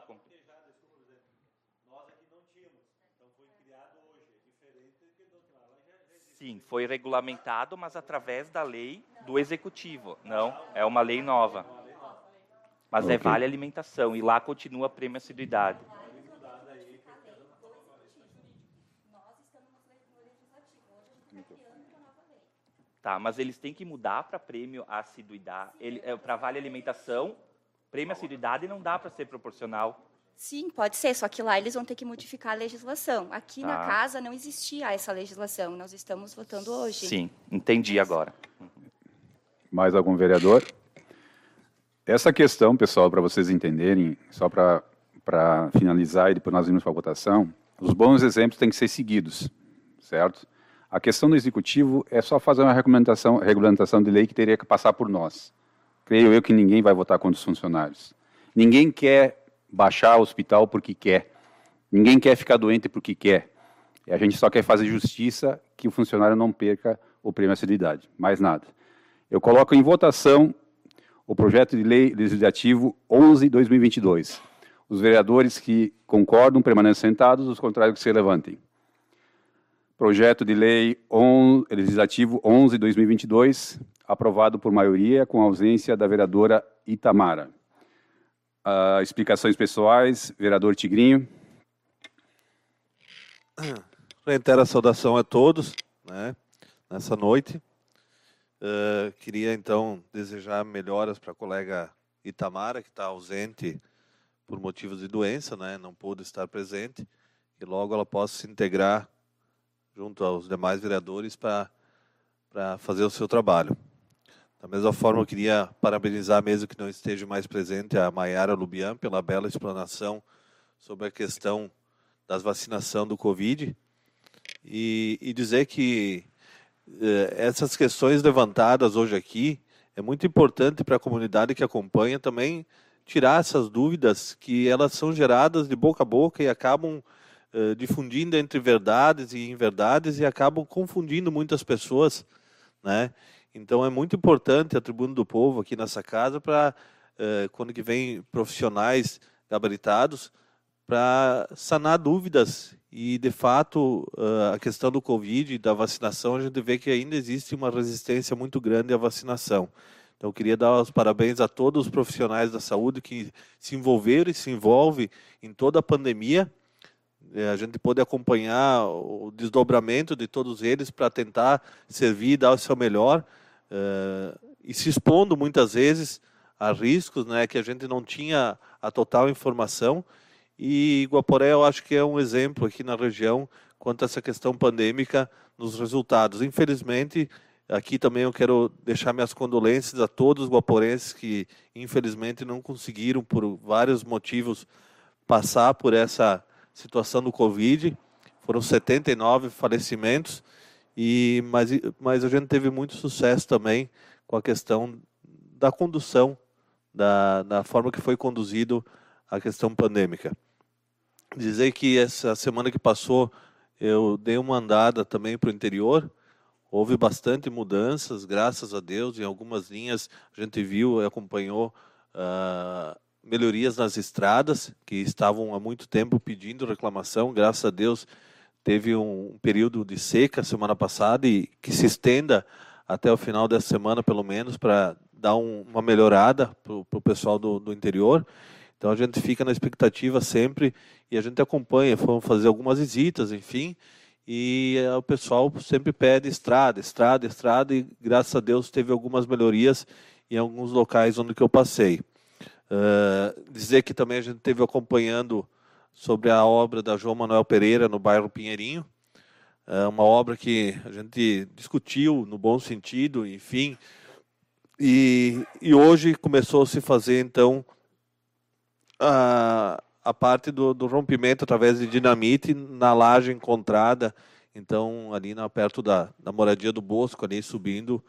Sim, foi regulamentado, mas através da lei do executivo. Não, é uma lei nova. Mas é Ok. vale alimentação e lá continua a prêmio assiduidade. Tá, mas eles têm que mudar para prêmio assiduidade, para vale alimentação, prêmio assiduidade não dá para ser proporcional. Sim, pode ser, só que lá eles vão ter que modificar a legislação. Aqui Tá. na casa não existia essa legislação, nós estamos votando hoje. Sim, entendi agora. Mais algum vereador? Essa questão, pessoal, para vocês entenderem, só para finalizar e depois nós irmos para a votação, os bons exemplos têm que ser seguidos, certo? A questão do executivo é só fazer uma regulamentação de lei que teria que passar por nós. Creio eu que ninguém vai votar contra os funcionários. Ninguém quer baixar o hospital porque quer. Ninguém quer ficar doente porque quer. E a gente só quer fazer justiça que o funcionário não perca o prêmio assiduidade. Mais nada. Eu coloco em votação o projeto de lei legislativo 11/2022. Os vereadores que concordam permaneçam sentados, os contrários que se levantem. Projeto de lei legislativo 11/2022, aprovado por maioria, com ausência da vereadora Itamara. Explicações pessoais, vereador Tigrinho. Reitero a saudação a todos, né, nessa noite. Queria, então, desejar melhoras para a colega Itamara, que está ausente por motivos de doença, né, não pôde estar presente, e logo ela possa se integrar junto aos demais vereadores para fazer o seu trabalho. Da mesma forma, eu queria parabenizar, mesmo que não esteja mais presente, a Maiara Lubian pela bela explanação sobre a questão das vacinação do Covid e dizer que essas questões levantadas hoje aqui é muito importante para a comunidade que acompanha também tirar essas dúvidas que elas são geradas de boca a boca e acabam difundindo entre verdades e inverdades e acabam confundindo muitas pessoas, né? Então é muito importante a Tribuna do Povo aqui nessa casa para quando que vem profissionais gabaritados para sanar dúvidas e de fato a questão do Covid e da vacinação a gente vê que ainda existe uma resistência muito grande à vacinação. Então eu queria dar os parabéns a todos os profissionais da saúde que se envolveram e se envolvem em toda a pandemia. A gente pôde acompanhar o desdobramento de todos eles para tentar servir e dar o seu melhor, e se expondo muitas vezes a riscos, né, que a gente não tinha a total informação. E Guaporé eu acho que é um exemplo aqui na região quanto a essa questão pandêmica nos resultados. Infelizmente, aqui também eu quero deixar minhas condolências a todos os guaporenses que infelizmente não conseguiram, por vários motivos, passar por essa situação do Covid. Foram 79 falecimentos, mas a gente teve muito sucesso também com a questão da condução, da forma que foi conduzido a questão pandêmica. Dizer que essa semana que passou eu dei uma andada também para o interior, houve bastante mudanças, graças a Deus, em algumas linhas a gente viu e acompanhou melhorias nas estradas, que estavam há muito tempo pedindo reclamação. Graças a Deus teve um período de seca semana passada e que se estenda até o final dessa semana, pelo menos, para dar uma melhorada para o pessoal do interior. Então a gente fica na expectativa sempre e a gente acompanha, fomos fazer algumas visitas, enfim, e o pessoal sempre pede estrada, e graças a Deus teve algumas melhorias em alguns locais onde que eu passei. Dizer que também a gente esteve acompanhando sobre a obra da João Manuel Pereira no bairro Pinheirinho, uma obra que a gente discutiu no bom sentido, enfim, e hoje começou a se fazer então a parte do rompimento através de dinamite na laje encontrada então ali perto da moradia do Bosco, ali subindo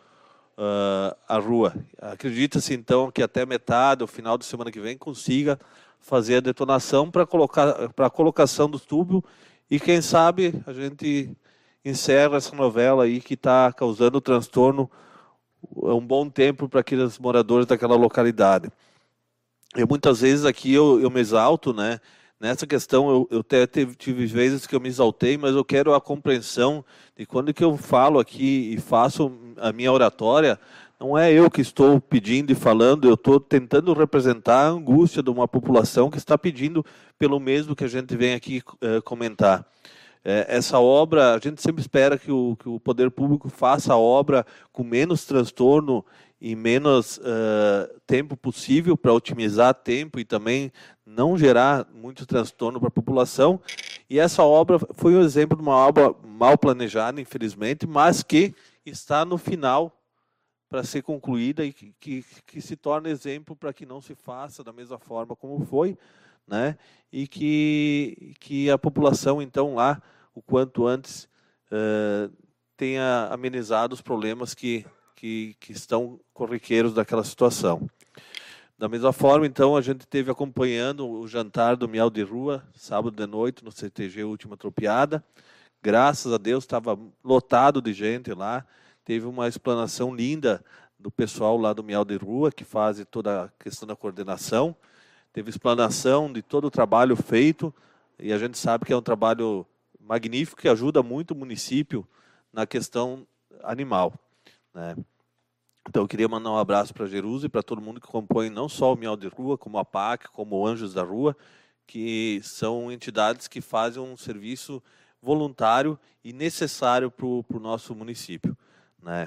a rua. Acredita-se então que até metade, o final de semana que vem, consiga fazer a detonação para a colocação do tubo e quem sabe a gente encerra essa novela aí que está causando transtorno um bom tempo para aqueles moradores daquela localidade. Eu muitas vezes aqui eu me exalto, né? Nessa questão eu até tive vezes que eu me exaltei, mas eu quero a compreensão de quando que eu falo aqui e faço a minha oratória, não é eu que estou pedindo e falando, eu estou tentando representar a angústia de uma população que está pedindo pelo mesmo que a gente vem aqui comentar. Essa obra, a gente sempre espera que o poder público faça a obra com menos transtorno e menos tempo possível para otimizar tempo e também não gerar muito transtorno para a população. E essa obra foi um exemplo de uma obra mal planejada, infelizmente, mas que está no final para ser concluída e que se torne exemplo para que não se faça da mesma forma como foi, né? E que a população, então, lá, o quanto antes, tenha amenizado os problemas que estão corriqueiros daquela situação. Da mesma forma, então, a gente esteve acompanhando o jantar do Miel de Rua, sábado de noite, no CTG Última Tropiada. Graças a Deus, estava lotado de gente lá. Teve uma explanação linda do pessoal lá do Miel de Rua, que faz toda a questão da coordenação. Teve explanação de todo o trabalho feito, e a gente sabe que é um trabalho magnífico, que ajuda muito o município na questão animal, né? Então, eu queria mandar um abraço para a Jerusa e para todo mundo que compõe não só o Miel de Rua, como a PAC, como o Anjos da Rua, que são entidades que fazem um serviço voluntário e necessário para o nosso município, né?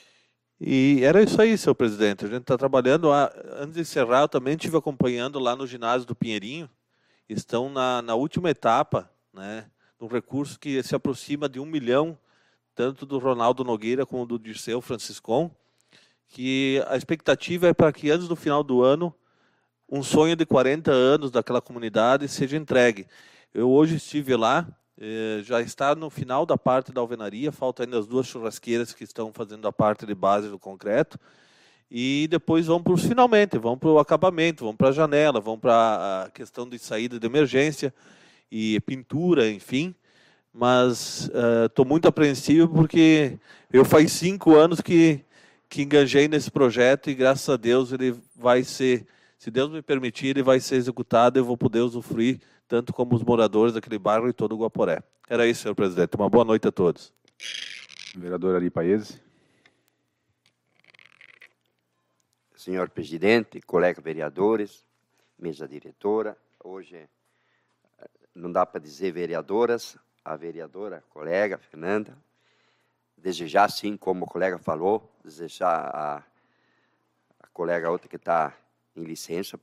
E era isso aí, senhor presidente. A gente está trabalhando. Antes de encerrar, eu também estive acompanhando lá no ginásio do Pinheirinho. Estão na última etapa, né, de um recurso que se aproxima de 1 milhão, tanto do Ronaldo Nogueira como do Dirceu Franciscon, que a expectativa é para que antes do final do ano, um sonho de 40 anos daquela comunidade seja entregue. Eu hoje estive lá, já está no final da parte da alvenaria, faltam ainda as 2 churrasqueiras que estão fazendo a parte de base do concreto, e depois vão para os finalmente, vão para o acabamento, vão para a janela, vão para a questão de saída de emergência e pintura, enfim. Mas estou muito apreensivo porque eu faz 5 anos que engajei nesse projeto e graças a Deus ele vai ser, se Deus me permitir, ele vai ser executado e eu vou poder usufruir tanto como os moradores daquele bairro e todo o Guaporé. Era isso, senhor presidente. Uma boa noite a todos. Vereador Ari Paese. Senhor presidente, colegas vereadores, mesa diretora, hoje não dá para dizer vereadoras, a vereadora, colega Fernanda, desejar, sim, como o colega falou, desejar a colega outra que está em licença,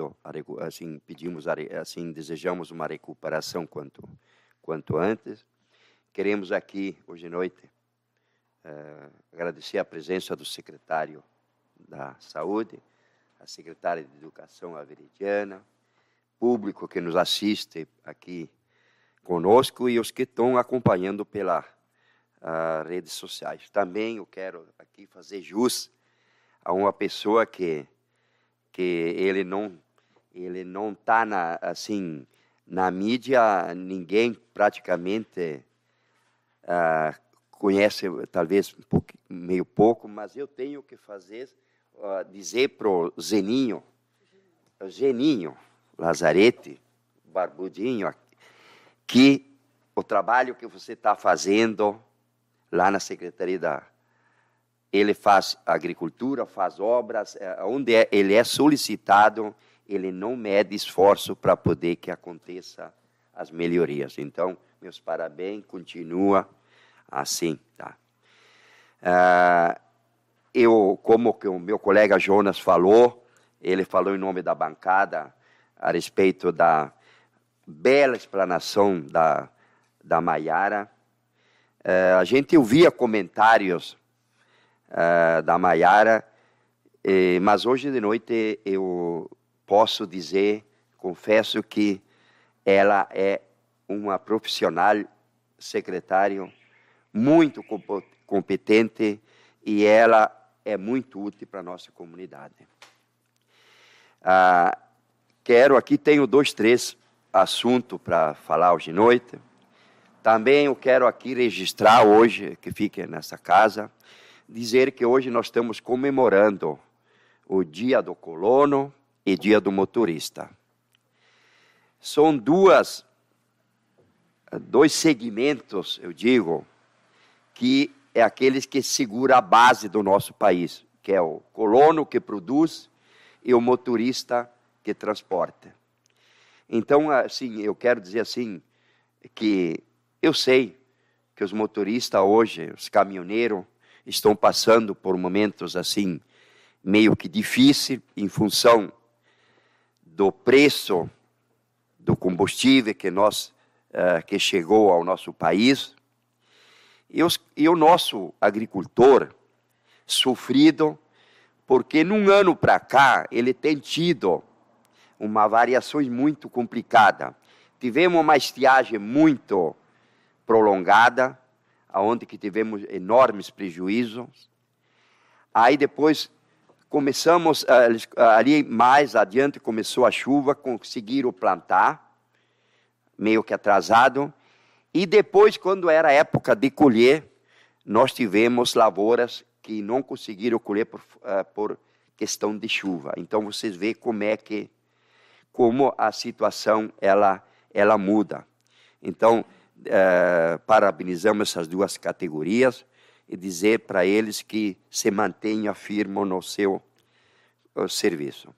desejamos uma recuperação quanto antes. Queremos aqui, hoje à noite, agradecer a presença do secretário da Saúde, a secretária de Educação, a Veridiana, público que nos assiste aqui conosco e os que estão acompanhando pelas redes sociais. Também eu quero aqui fazer jus a uma pessoa que ele não está na mídia, ninguém praticamente conhece, talvez meio pouco, mas eu tenho que dizer para o Zeninho Lazarete, barbudinho, que o trabalho que você está fazendo lá na Secretaria ele faz agricultura, faz obras, onde ele é solicitado, ele não mede esforço para poder que aconteça as melhorias. Então, meus parabéns, continua assim, tá? Como que o meu colega Jonas falou, ele falou em nome da bancada a respeito da bela explanação da Maiara. A gente ouvia comentários da Maiara, mas hoje de noite eu posso dizer, confesso que ela é uma profissional secretário muito competente e ela é muito útil para a nossa comunidade. Tenho 2, 3 assuntos para falar hoje à noite. Também eu quero aqui registrar hoje, que fique nessa casa, dizer que hoje nós estamos comemorando o Dia do Colono e Dia do Motorista. São dois segmentos, eu digo, que é aqueles que seguram a base do nosso país, que é o colono que produz e o motorista que transporta. Então, assim, eu quero dizer assim, que eu sei que os motoristas hoje, os caminhoneiros, estão passando por momentos assim, meio que difíceis, em função do preço do combustível que chegou ao nosso país. E o nosso agricultor sofrido, porque num ano para cá ele tem tido uma variação muito complicada. Tivemos uma estiagem muito prolongada, onde que tivemos enormes prejuízos. Aí depois começamos, ali mais adiante começou a chuva, conseguiram plantar, meio que atrasado. E depois, quando era época de colher, nós tivemos lavouras que não conseguiram colher por questão de chuva. Então, vocês veem como a situação ela muda. Então, parabenizamos essas duas categorias e dizer para eles que se mantenham firmes no seu serviço.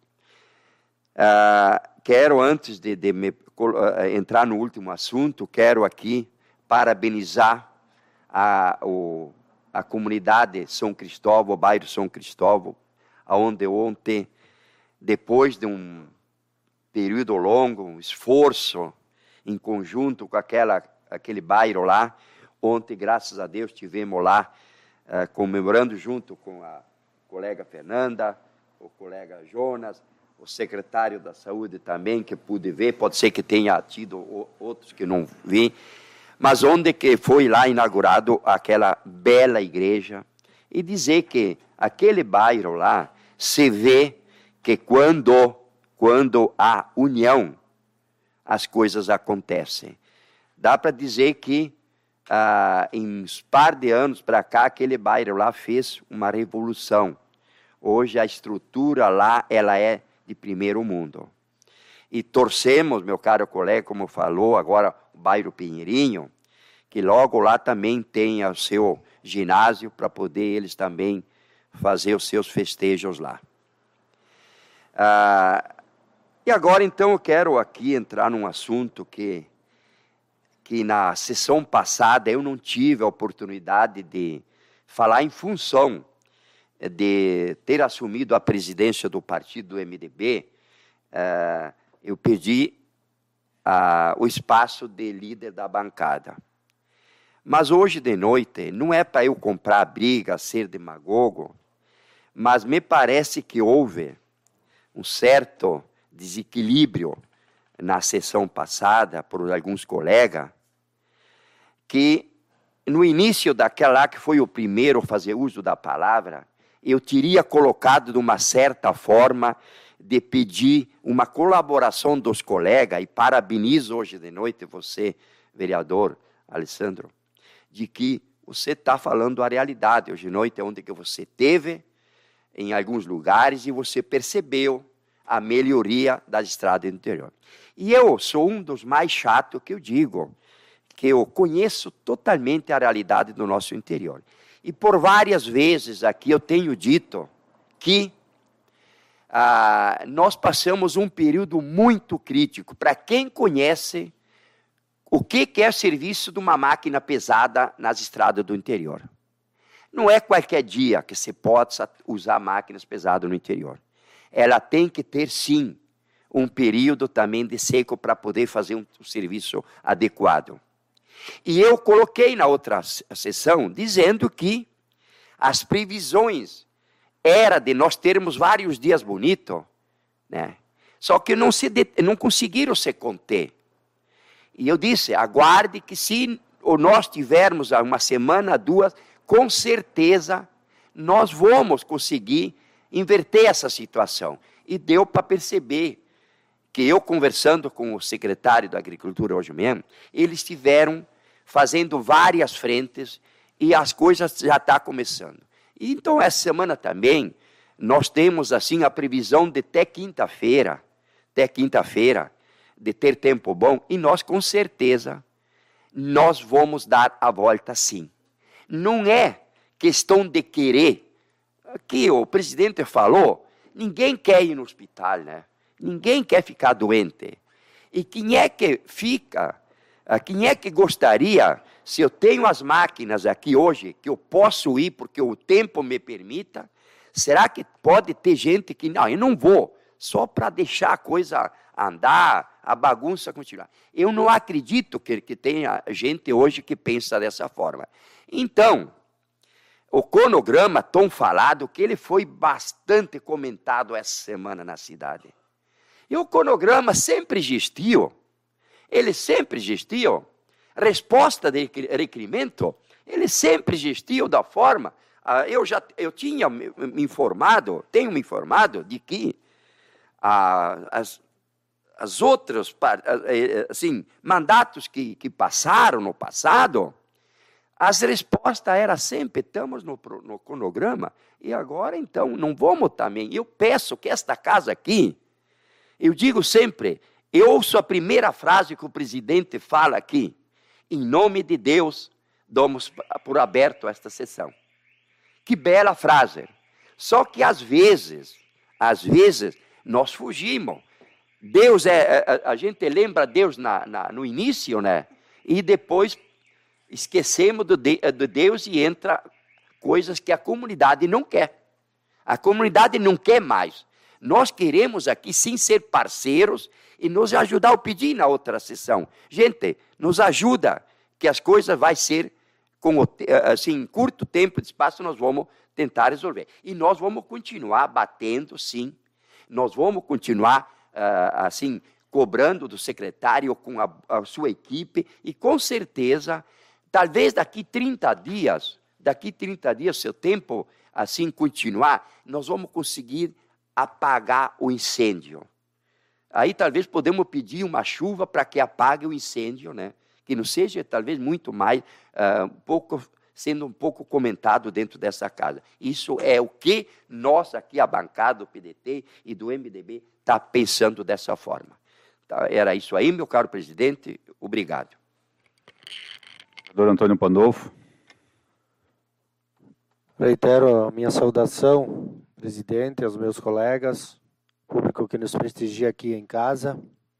Quero, antes de entrar no último assunto, quero aqui parabenizar a comunidade São Cristóvão, o bairro São Cristóvão, onde ontem, depois de um período longo, um esforço em conjunto com aquele bairro lá, ontem, graças a Deus, estivemos lá comemorando junto com a colega Fernanda, o colega Jonas, o secretário da Saúde também, que pude ver, pode ser que tenha tido outros que não vi, mas onde que foi lá inaugurado aquela bela igreja, e dizer que aquele bairro lá, se vê que quando há união, as coisas acontecem. Dá para dizer que em uns par de anos para cá, aquele bairro lá fez uma revolução. Hoje a estrutura lá, ela é de primeiro mundo. E torcemos, meu caro colega, como falou agora, o bairro Pinheirinho, que logo lá também tenha o seu ginásio para poder eles também fazer os seus festejos lá. E agora, então, eu quero aqui entrar num assunto que na sessão passada eu não tive a oportunidade de falar em função de ter assumido a presidência do partido do MDB. Eu pedi o espaço de líder da bancada. Mas hoje de noite, não é para eu comprar briga, ser demagogo, mas me parece que houve um certo desequilíbrio na sessão passada por alguns colegas, que no início daquela que foi o primeiro a fazer uso da palavra, eu teria colocado de uma certa forma de pedir uma colaboração dos colegas, e parabenizo hoje de noite você, vereador Alessandro, de que você está falando a realidade. Hoje de noite é onde que você teve em alguns lugares e você percebeu a melhoria das estradas do interior. E eu sou um dos mais chatos que eu digo, que eu conheço totalmente a realidade do nosso interior. E por várias vezes aqui eu tenho dito que nós passamos um período muito crítico. Para quem conhece o que é serviço de uma máquina pesada nas estradas do interior. Não é qualquer dia que se possa usar máquinas pesadas no interior. Ela tem que ter, sim, um período também de seco para poder fazer um serviço adequado. E eu coloquei na outra sessão, dizendo que as previsões era de nós termos vários dias bonitos, né? Só que não conseguiram se conter. E eu disse, aguarde que se ou nós tivermos uma semana, 2, com certeza nós vamos conseguir inverter essa situação. E deu para perceber que eu, conversando com o secretário da Agricultura hoje mesmo, eles estiveram fazendo várias frentes e as coisas já estão começando. E então, essa semana também, nós temos assim a previsão de até quinta-feira, de ter tempo bom, e nós, com certeza, nós vamos dar a volta sim. Não é questão de querer. Aqui o presidente falou, ninguém quer ir no hospital, né? Ninguém quer ficar doente. E quem é que fica, quem é que gostaria, se eu tenho as máquinas aqui hoje, que eu posso ir porque o tempo me permita, será que pode ter gente que, não, eu não vou, só para deixar a coisa andar, a bagunça continuar. Eu não acredito que tenha gente hoje que pensa dessa forma. Então, o cronograma tão falado, que ele foi bastante comentado essa semana na cidade. E o cronograma sempre existiu. Ele sempre existiu. Resposta de requerimento, ele sempre existiu da forma. Eu tinha me informado, tenho me informado de que as outras, assim, mandatos que passaram no passado, as respostas eram sempre, estamos no cronograma, e agora, então, não vamos também. Eu peço que esta casa aqui, eu digo sempre, eu ouço a primeira frase que o presidente fala aqui, em nome de Deus, damos por aberto esta sessão. Que bela frase. Só que, às vezes, nós fugimos. Deus a gente lembra Deus no início, né? E depois esquecemos de Deus e entra coisas que a comunidade não quer. A comunidade não quer mais. Nós queremos aqui sim ser parceiros e nos ajudar. Eu pedi na outra sessão. Gente, nos ajuda, que as coisas vai ser, assim, em curto tempo de espaço, nós vamos tentar resolver. E nós vamos continuar batendo, sim. Nós vamos continuar, assim, cobrando do secretário com a sua equipe. E, com certeza, talvez daqui 30 dias, se o tempo, assim, continuar, nós vamos conseguir apagar o incêndio. Aí talvez podemos pedir uma chuva para que apague o incêndio, né? Que não seja talvez muito mais, sendo um pouco comentado dentro dessa casa. Isso é o que nós aqui, a bancada do PDT e do MDB, está pensando dessa forma. Tá, era isso aí, meu caro presidente. Obrigado. Vereador Antônio Pandolfo. Reitero a minha saudação, presidente, aos meus colegas, público que nos prestigia aqui em casa.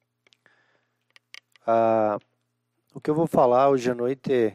O que eu vou falar hoje à noite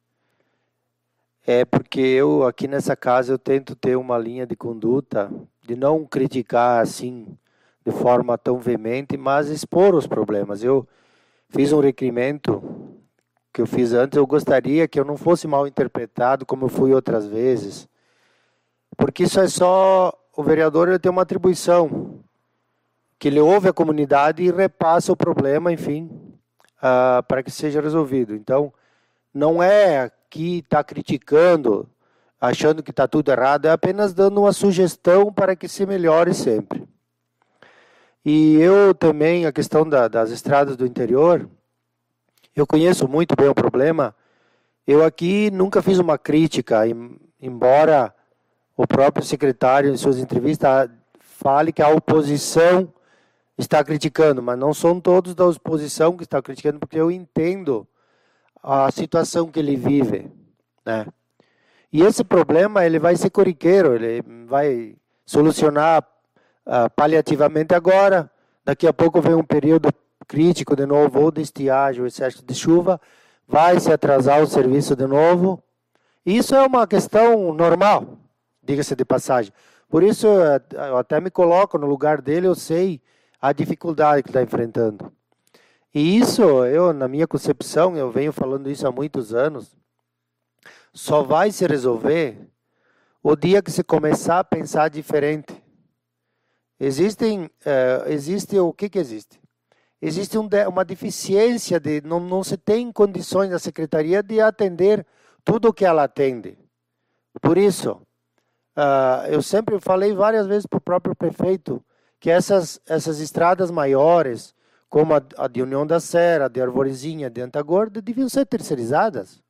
é porque eu, aqui nessa casa, eu tento ter uma linha de conduta de não criticar assim, de forma tão veemente, mas expor os problemas. Eu fiz um requerimento que eu fiz antes, eu gostaria que eu não fosse mal interpretado como eu fui outras vezes, porque isso é só, o vereador ele tem uma atribuição, que ele ouve a comunidade e repassa o problema, enfim, para que seja resolvido. Então, não é que está criticando, achando que está tudo errado, é apenas dando uma sugestão para que se melhore sempre. E eu também, a questão das estradas do interior, eu conheço muito bem o problema. Eu aqui nunca fiz uma crítica, embora o próprio secretário, em suas entrevistas, fale que a oposição está criticando, mas não são todos da oposição que estão criticando, porque eu entendo a situação que ele vive, né? E esse problema ele vai ser corriqueiro, ele vai solucionar paliativamente agora, daqui a pouco vem um período crítico de novo, ou de estiagem, ou excesso de chuva, vai se atrasar o serviço de novo. Isso é uma questão normal, diga-se de passagem. Por isso, eu até me coloco no lugar dele, eu sei a dificuldade que está enfrentando. E isso, eu, na minha concepção, eu venho falando isso há muitos anos, só vai se resolver o dia que se começar a pensar diferente. Existe o que existe? existe uma deficiência, não se tem condições da secretaria de atender tudo o que ela atende. Por isso, eu sempre falei várias vezes para o próprio prefeito que essas estradas maiores, como a de União da Serra, de Arvorezinha, de Antagorda, deviam ser terceirizadas.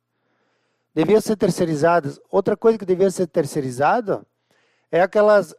Outra coisa que devia ser terceirizada é aquelas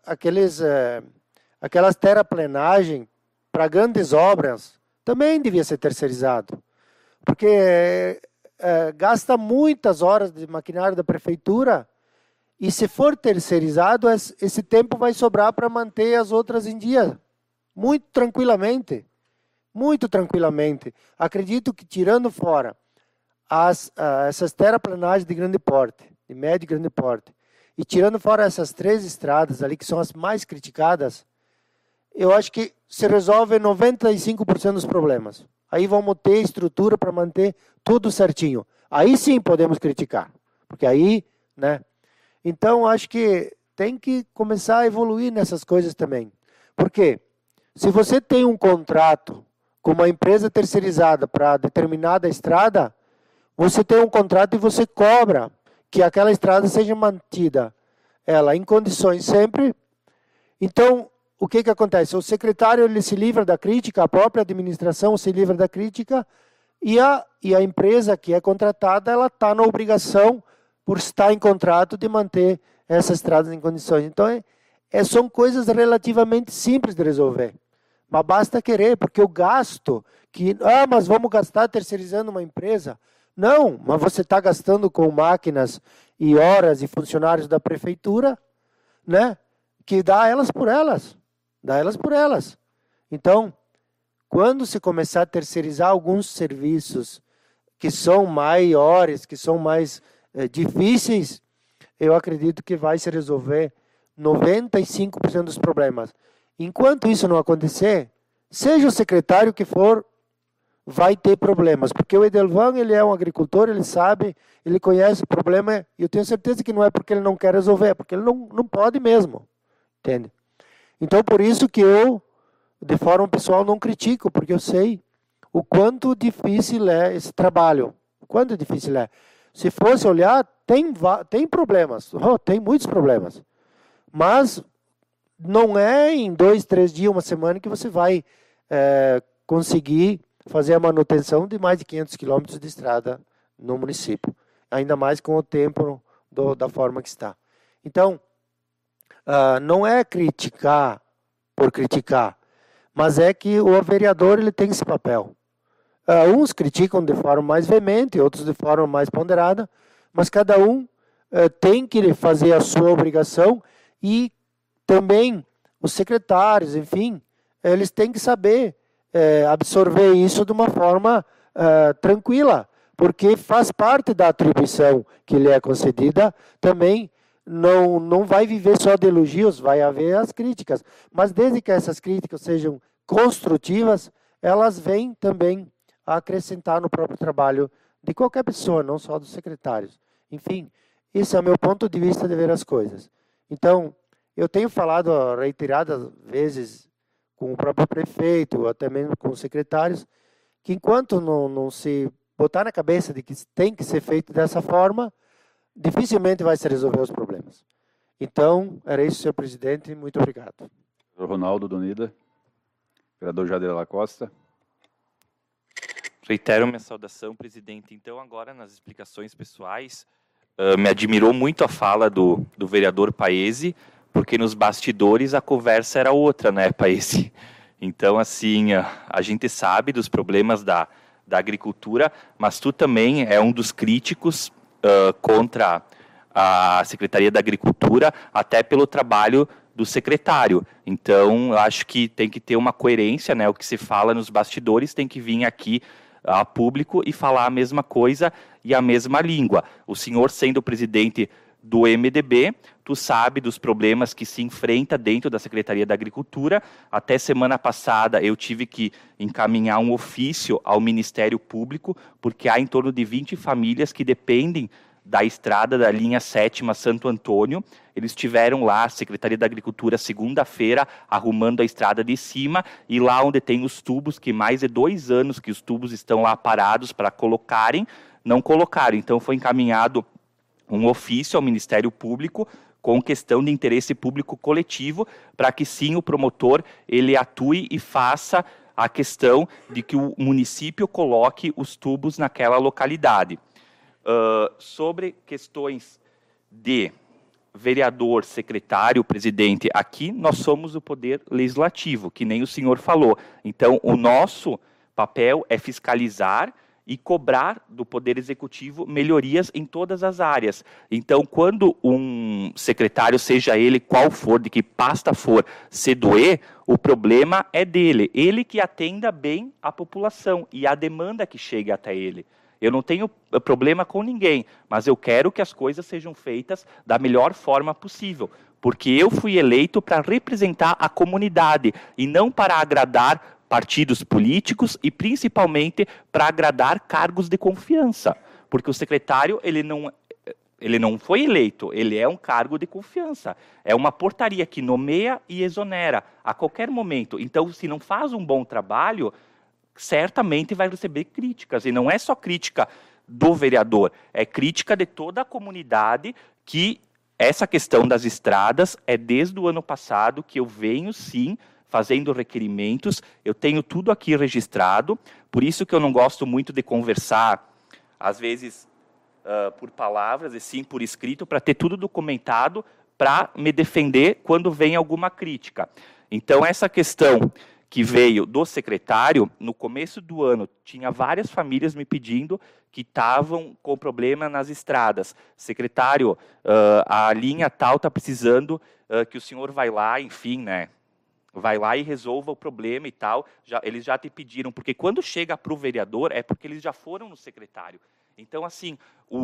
terraplenagens para grandes obras, também devia ser terceirizado. Porque gasta muitas horas de maquinário da prefeitura e se for terceirizado, esse tempo vai sobrar para manter as outras em dia. Muito tranquilamente. Muito tranquilamente. Acredito que tirando fora essas terraplenagens de grande porte, de médio e grande porte, e tirando fora essas 3 estradas ali, que são as mais criticadas, eu acho que se resolve 95% dos problemas. Aí vamos ter estrutura para manter tudo certinho. Aí sim podemos criticar. Porque aí, né? Então, acho que tem que começar a evoluir nessas coisas também. Porque se você tem um contrato com uma empresa terceirizada para determinada estrada, você tem um contrato e você cobra que aquela estrada seja mantida ela em condições sempre. Então, o que acontece? O secretário ele se livra da crítica, a própria administração se livra da crítica e a empresa que é contratada, ela está na obrigação, por estar em contrato, de manter essas estradas em condições. Então, são coisas relativamente simples de resolver. Mas basta querer, porque o gasto, mas vamos gastar terceirizando uma empresa. Não, mas você está gastando com máquinas e horas e funcionários da prefeitura, né? Que dá elas por elas. Então, quando se começar a terceirizar alguns serviços que são maiores, que são mais difíceis, eu acredito que vai se resolver 95% dos problemas. Enquanto isso não acontecer, seja o secretário que for, vai ter problemas. Porque o Edelvan, ele é um agricultor, ele sabe, ele conhece o problema, e eu tenho certeza que não é porque ele não quer resolver, é porque ele não pode mesmo. Entende? Então, por isso que eu, de forma pessoal, não critico, porque eu sei o quanto difícil é esse trabalho. O quanto difícil é. Se fosse olhar, tem problemas. Tem muitos problemas. Mas não é em 2, 3 dias, uma semana, que você vai conseguir fazer a manutenção de mais de 500 quilômetros de estrada no município. Ainda mais com o tempo da forma que está. Então, não é criticar por criticar, mas é que o vereador ele tem esse papel. Uns criticam de forma mais veemente, outros de forma mais ponderada, mas cada um tem que fazer a sua obrigação e também os secretários, enfim, eles têm que saber absorver isso de uma forma tranquila, porque faz parte da atribuição que lhe é concedida. Também não vai viver só de elogios, vai haver as críticas, mas desde que essas críticas sejam construtivas, elas vêm também a acrescentar no próprio trabalho de qualquer pessoa, não só dos secretários. Enfim, esse é o meu ponto de vista de ver as coisas. Então, eu tenho falado reiteradas vezes com o próprio prefeito, até mesmo com os secretários, que enquanto não se botar na cabeça de que tem que ser feito dessa forma, dificilmente vai se resolver os problemas. Então, era isso, senhor presidente. Muito obrigado. Ronaldo Donida, vereador Jader La Costa. Reitero minha saudação, presidente. Então, agora, nas explicações pessoais, me admirou muito a fala do vereador Paese, porque nos bastidores a conversa era outra, né, Paese? Então, assim, a gente sabe dos problemas da agricultura, mas tu também é um dos críticos contra a Secretaria da Agricultura, até pelo trabalho do secretário. Então, eu acho que tem que ter uma coerência, né? O que se fala nos bastidores tem que vir aqui a público e falar a mesma coisa e a mesma língua. O senhor, sendo presidente do MDB, tu sabe dos problemas que se enfrenta dentro da Secretaria da Agricultura. Até semana passada eu tive que encaminhar um ofício ao Ministério Público, porque há em torno de 20 famílias que dependem da estrada da linha 7ª Santo Antônio. Eles estiveram lá, a Secretaria da Agricultura, segunda-feira, arrumando a estrada de cima, e lá onde tem os tubos, que mais de 2 anos que os tubos estão lá parados para colocarem, não colocaram. Então foi encaminhado um ofício ao Ministério Público com questão de interesse público coletivo, para que sim o promotor ele atue e faça a questão de que o município coloque os tubos naquela localidade. Sobre questões de vereador, secretário, presidente, aqui nós somos o poder legislativo, que nem o senhor falou. Então, o nosso papel é fiscalizar e cobrar do Poder Executivo melhorias em todas as áreas. Então, quando um secretário, seja ele qual for, de que pasta for, se doer, o problema é dele. Ele que atenda bem a população e a demanda que chegue até ele. Eu não tenho problema com ninguém, mas eu quero que as coisas sejam feitas da melhor forma possível, porque eu fui eleito para representar a comunidade e não para agradar partidos políticos e principalmente para agradar cargos de confiança, porque o secretário ele não foi eleito, ele é um cargo de confiança, é uma portaria que nomeia e exonera a qualquer momento. Então, se não faz um bom trabalho, certamente vai receber críticas, e não é só crítica do vereador, é crítica de toda a comunidade, que essa questão das estradas é desde o ano passado que eu venho, sim, fazendo requerimentos, eu tenho tudo aqui registrado, por isso que eu não gosto muito de conversar, às vezes, por palavras, e sim por escrito, para ter tudo documentado, para me defender quando vem alguma crítica. Então, essa questão que veio do secretário, no começo do ano, tinha várias famílias me pedindo que estavam com problema nas estradas. Secretário, a linha tal está precisando que o senhor vai lá, enfim, né? Vai lá e resolva o problema e tal. Eles já te pediram, porque quando chega para o vereador, é porque eles já foram no secretário. Então, assim,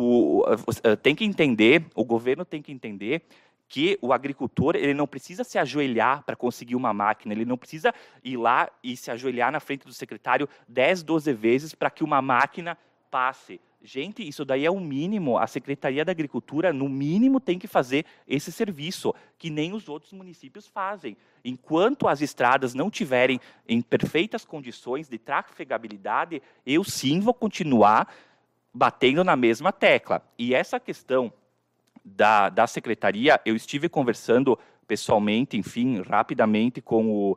tem que entender, o governo tem que entender que o agricultor ele não precisa se ajoelhar para conseguir uma máquina, ele não precisa ir lá e se ajoelhar na frente do secretário 10, 12 vezes para que uma máquina passe. Gente, isso daí é o mínimo. A Secretaria da Agricultura, no mínimo, tem que fazer esse serviço, que nem os outros municípios fazem. Enquanto as estradas não tiverem em perfeitas condições de trafegabilidade, eu sim vou continuar batendo na mesma tecla. E essa questão da secretaria, eu estive conversando pessoalmente, enfim, rapidamente com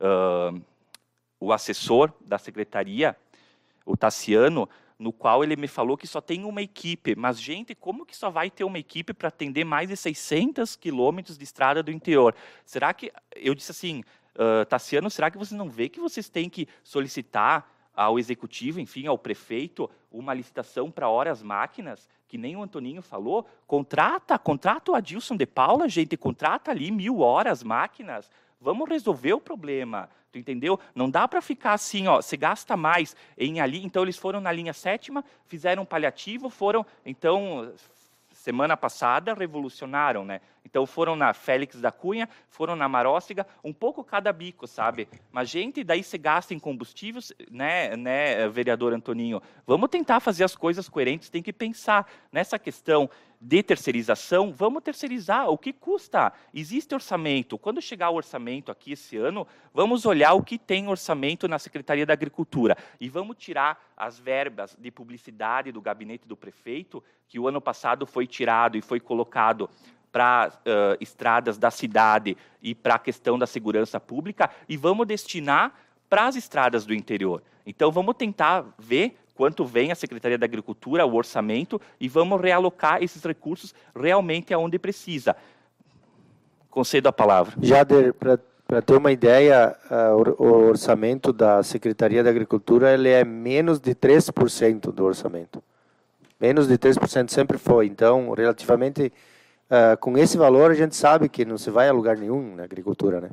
o assessor da secretaria, o Tassiano, no qual ele me falou que só tem uma equipe. Mas, gente, como que só vai ter uma equipe para atender mais de 600 quilômetros de estrada do interior? Será que... Eu disse assim, Tassiano, será que você não vê que vocês têm que solicitar ao executivo, enfim, ao prefeito, uma licitação para horas máquinas, que nem o Antoninho falou? Contrata o Adilson de Paula, gente, contrata ali 1000 horas máquinas, vamos resolver o problema, tu entendeu? Não dá para ficar assim, ó, você gasta mais em ali. Então, eles foram na linha 7ª, fizeram um paliativo, foram, então, semana passada, revolucionaram, né? Então, foram na Félix da Cunha, foram na Marócega, um pouco cada bico, sabe? Mas, gente, daí você gasta em combustíveis, né, vereador Antoninho? Vamos tentar fazer as coisas coerentes, tem que pensar nessa questão de terceirização. Vamos terceirizar, o que custa? Existe orçamento. Quando chegar o orçamento aqui esse ano, vamos olhar o que tem orçamento na Secretaria da Agricultura e vamos tirar as verbas de publicidade do gabinete do prefeito, que o ano passado foi tirado e foi colocado para estradas da cidade e para a questão da segurança pública, e vamos destinar para as estradas do interior. Então, vamos tentar ver quanto vem a Secretaria da Agricultura, o orçamento, e vamos realocar esses recursos realmente aonde precisa. Concedo a palavra. Jader, para ter uma ideia, o orçamento da Secretaria da Agricultura ele é menos de 3% do orçamento. Menos de 3% sempre foi. Então, relativamente, com esse valor, a gente sabe que não se vai a lugar nenhum na agricultura, né?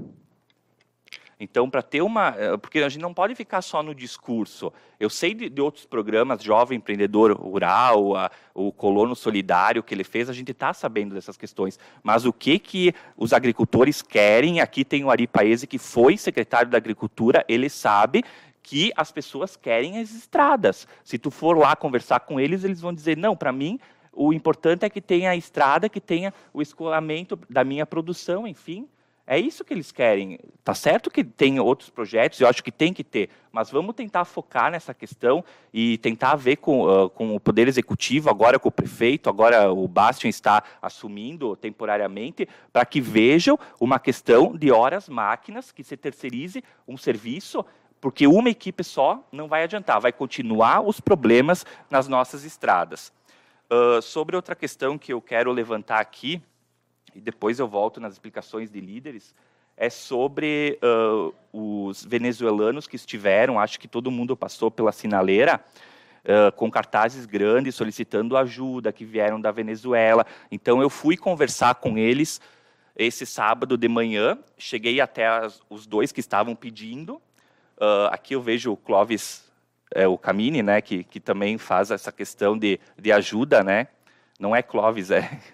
Então, para ter uma... Porque a gente não pode ficar só no discurso. Eu sei de outros programas, Jovem Empreendedor Rural, o Colono Solidário que ele fez, a gente está sabendo dessas questões. Mas o que os agricultores querem? Aqui tem o Ari Paese, que foi secretário da Agricultura, ele sabe que as pessoas querem as estradas. Se tu for lá conversar com eles, eles vão dizer, não, para mim... o importante é que tenha a estrada, que tenha o escoamento da minha produção, enfim. É isso que eles querem. Tá certo que tem outros projetos, eu acho que tem que ter, mas vamos tentar focar nessa questão e tentar ver com o Poder Executivo, agora com o prefeito, agora o Bastian está assumindo temporariamente, para que vejam uma questão de horas máquinas, que se terceirize um serviço, porque uma equipe só não vai adiantar, vai continuar os problemas nas nossas estradas. Sobre outra questão que eu quero levantar aqui, e depois eu volto nas explicações de líderes, é sobre os venezuelanos que estiveram, acho que todo mundo passou pela sinaleira, com cartazes grandes solicitando ajuda, que vieram da Venezuela. Então eu fui conversar com eles esse sábado de manhã, cheguei até os dois que estavam pedindo. Aqui eu vejo o Clóvis, o Camini, né, que também faz essa questão de ajuda, né? Não é Clóvis,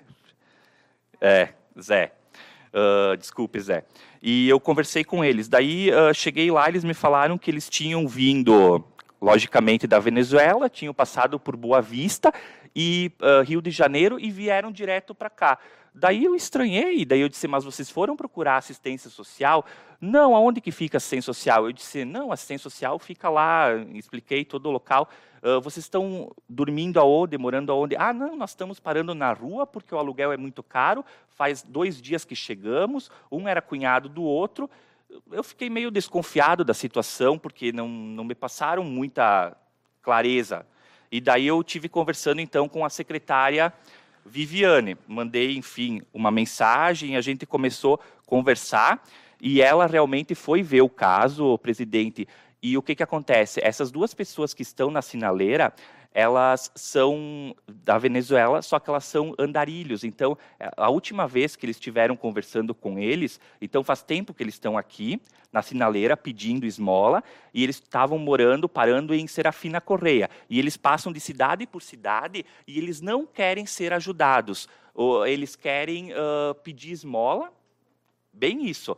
Zé. Desculpe, Zé. E eu conversei com eles. Daí, cheguei lá, eles me falaram que eles tinham vindo, logicamente, da Venezuela, tinham passado por Boa Vista e Rio de Janeiro e vieram direto para cá. Daí eu estranhei, daí eu disse, mas vocês foram procurar assistência social? Não, aonde que fica assistência social? Eu disse, não, assistência social fica lá, expliquei todo o local. Vocês estão dormindo aonde, morando aonde? Ah, não, nós estamos parando na rua porque o aluguel é muito caro, faz 2 dias que chegamos, um era cunhado do outro. Eu fiquei meio desconfiado da situação, porque não me passaram muita clareza. E daí eu tive conversando, então, com a secretária Viviane. Mandei, enfim, uma mensagem, a gente começou a conversar, e ela realmente foi ver o caso, presidente. E o que acontece? Essas 2 pessoas que estão na sinaleira, elas são da Venezuela, só que elas são andarilhos. Então, a última vez que eles estiveram conversando com eles, então faz tempo que eles estão aqui, na sinaleira, pedindo esmola, e eles estavam parando em Serafina Correia. E eles passam de cidade por cidade, e eles não querem ser ajudados. Eles querem pedir esmola, bem isso,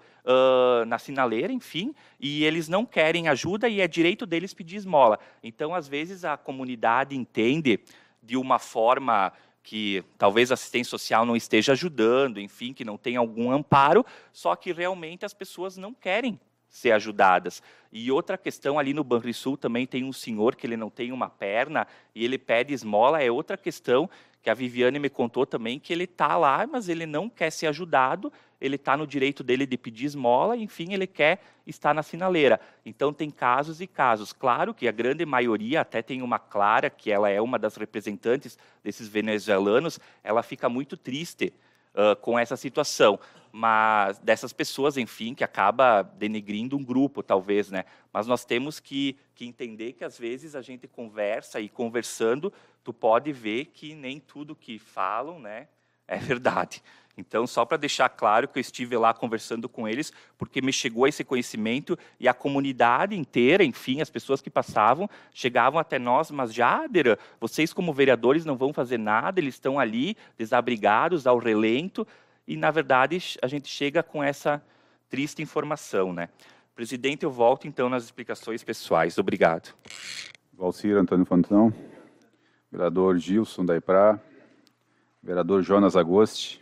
na sinaleira, enfim, e eles não querem ajuda e é direito deles pedir esmola. Então, às vezes, a comunidade entende de uma forma que talvez a assistência social não esteja ajudando, enfim, que não tem algum amparo, só que realmente as pessoas não querem ser ajudadas. E outra questão, ali no Banrisul também tem um senhor que ele não tem uma perna e ele pede esmola, é outra questão que a Viviane me contou também, que ele está lá, mas ele não quer ser ajudado, ele está no direito dele de pedir esmola, enfim, ele quer estar na sinaleira. Então, tem casos e casos. Claro que a grande maioria, até tem uma Clara, que ela é uma das representantes desses venezuelanos, ela fica muito triste com essa situação, mas dessas pessoas, enfim, que acaba denegrindo um grupo, talvez, né? Mas nós temos que entender que, às vezes, a gente conversa e conversando, tu pode ver que nem tudo que falam, né, é verdade. Então, só para deixar claro que eu estive lá conversando com eles, porque me chegou esse conhecimento e a comunidade inteira, enfim, as pessoas que passavam, chegavam até nós, mas Jader, vocês como vereadores não vão fazer nada, eles estão ali desabrigados ao relento, e na verdade a gente chega com essa triste informação, né? Presidente, eu volto então nas explicações pessoais. Obrigado. Valcir Antônio Fontão, vereador Gilson da Iprá, vereador Jonas Agosti.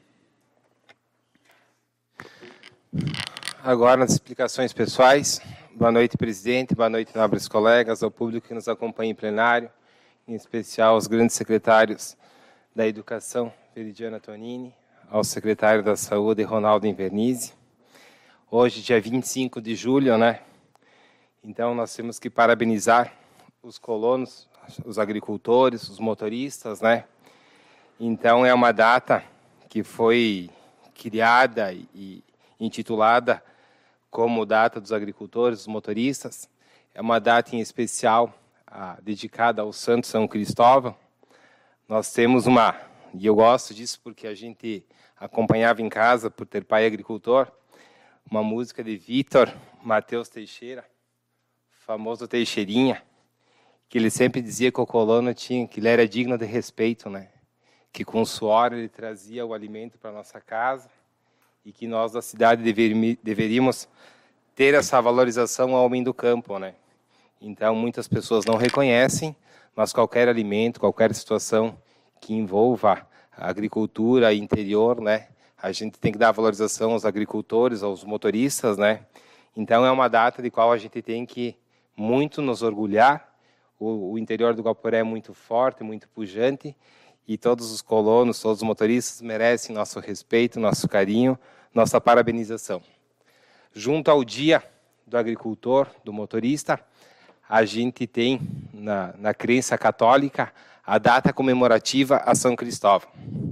Agora, nas explicações pessoais. Boa noite, presidente. Boa noite, nobres colegas, ao público que nos acompanha em plenário, em especial aos grandes secretários da Educação, Veridiana Tonini, ao secretário da Saúde, Ronaldo Invernizzi. Hoje, dia 25 de julho, né? Então, nós temos que parabenizar os colonos, os agricultores, os motoristas, né? Então, é uma data que foi criada e intitulada como Data dos Agricultores, dos Motoristas. É uma data em especial dedicada ao Santo São Cristóvão. Nós temos e eu gosto disso porque a gente acompanhava em casa, por ter pai agricultor, uma música de Vítor Mateus Teixeira, famoso Teixeirinha, que ele sempre dizia que o colono que ele era digno de respeito, né? Que com suor ele trazia o alimento para nossa casa, e que nós da cidade deveríamos ter essa valorização ao homem do campo, né? Então, muitas pessoas não reconhecem, mas qualquer alimento, qualquer situação que envolva a agricultura interior, né? A gente tem que dar valorização aos agricultores, aos motoristas, né? Então é uma data de qual a gente tem que muito nos orgulhar. O interior do Guaporé é muito forte, muito pujante, e todos os colonos, todos os motoristas merecem nosso respeito, nosso carinho, nossa parabenização. Junto ao Dia do Agricultor, do Motorista, a gente tem, na crença católica, a data comemorativa a São Cristóvão.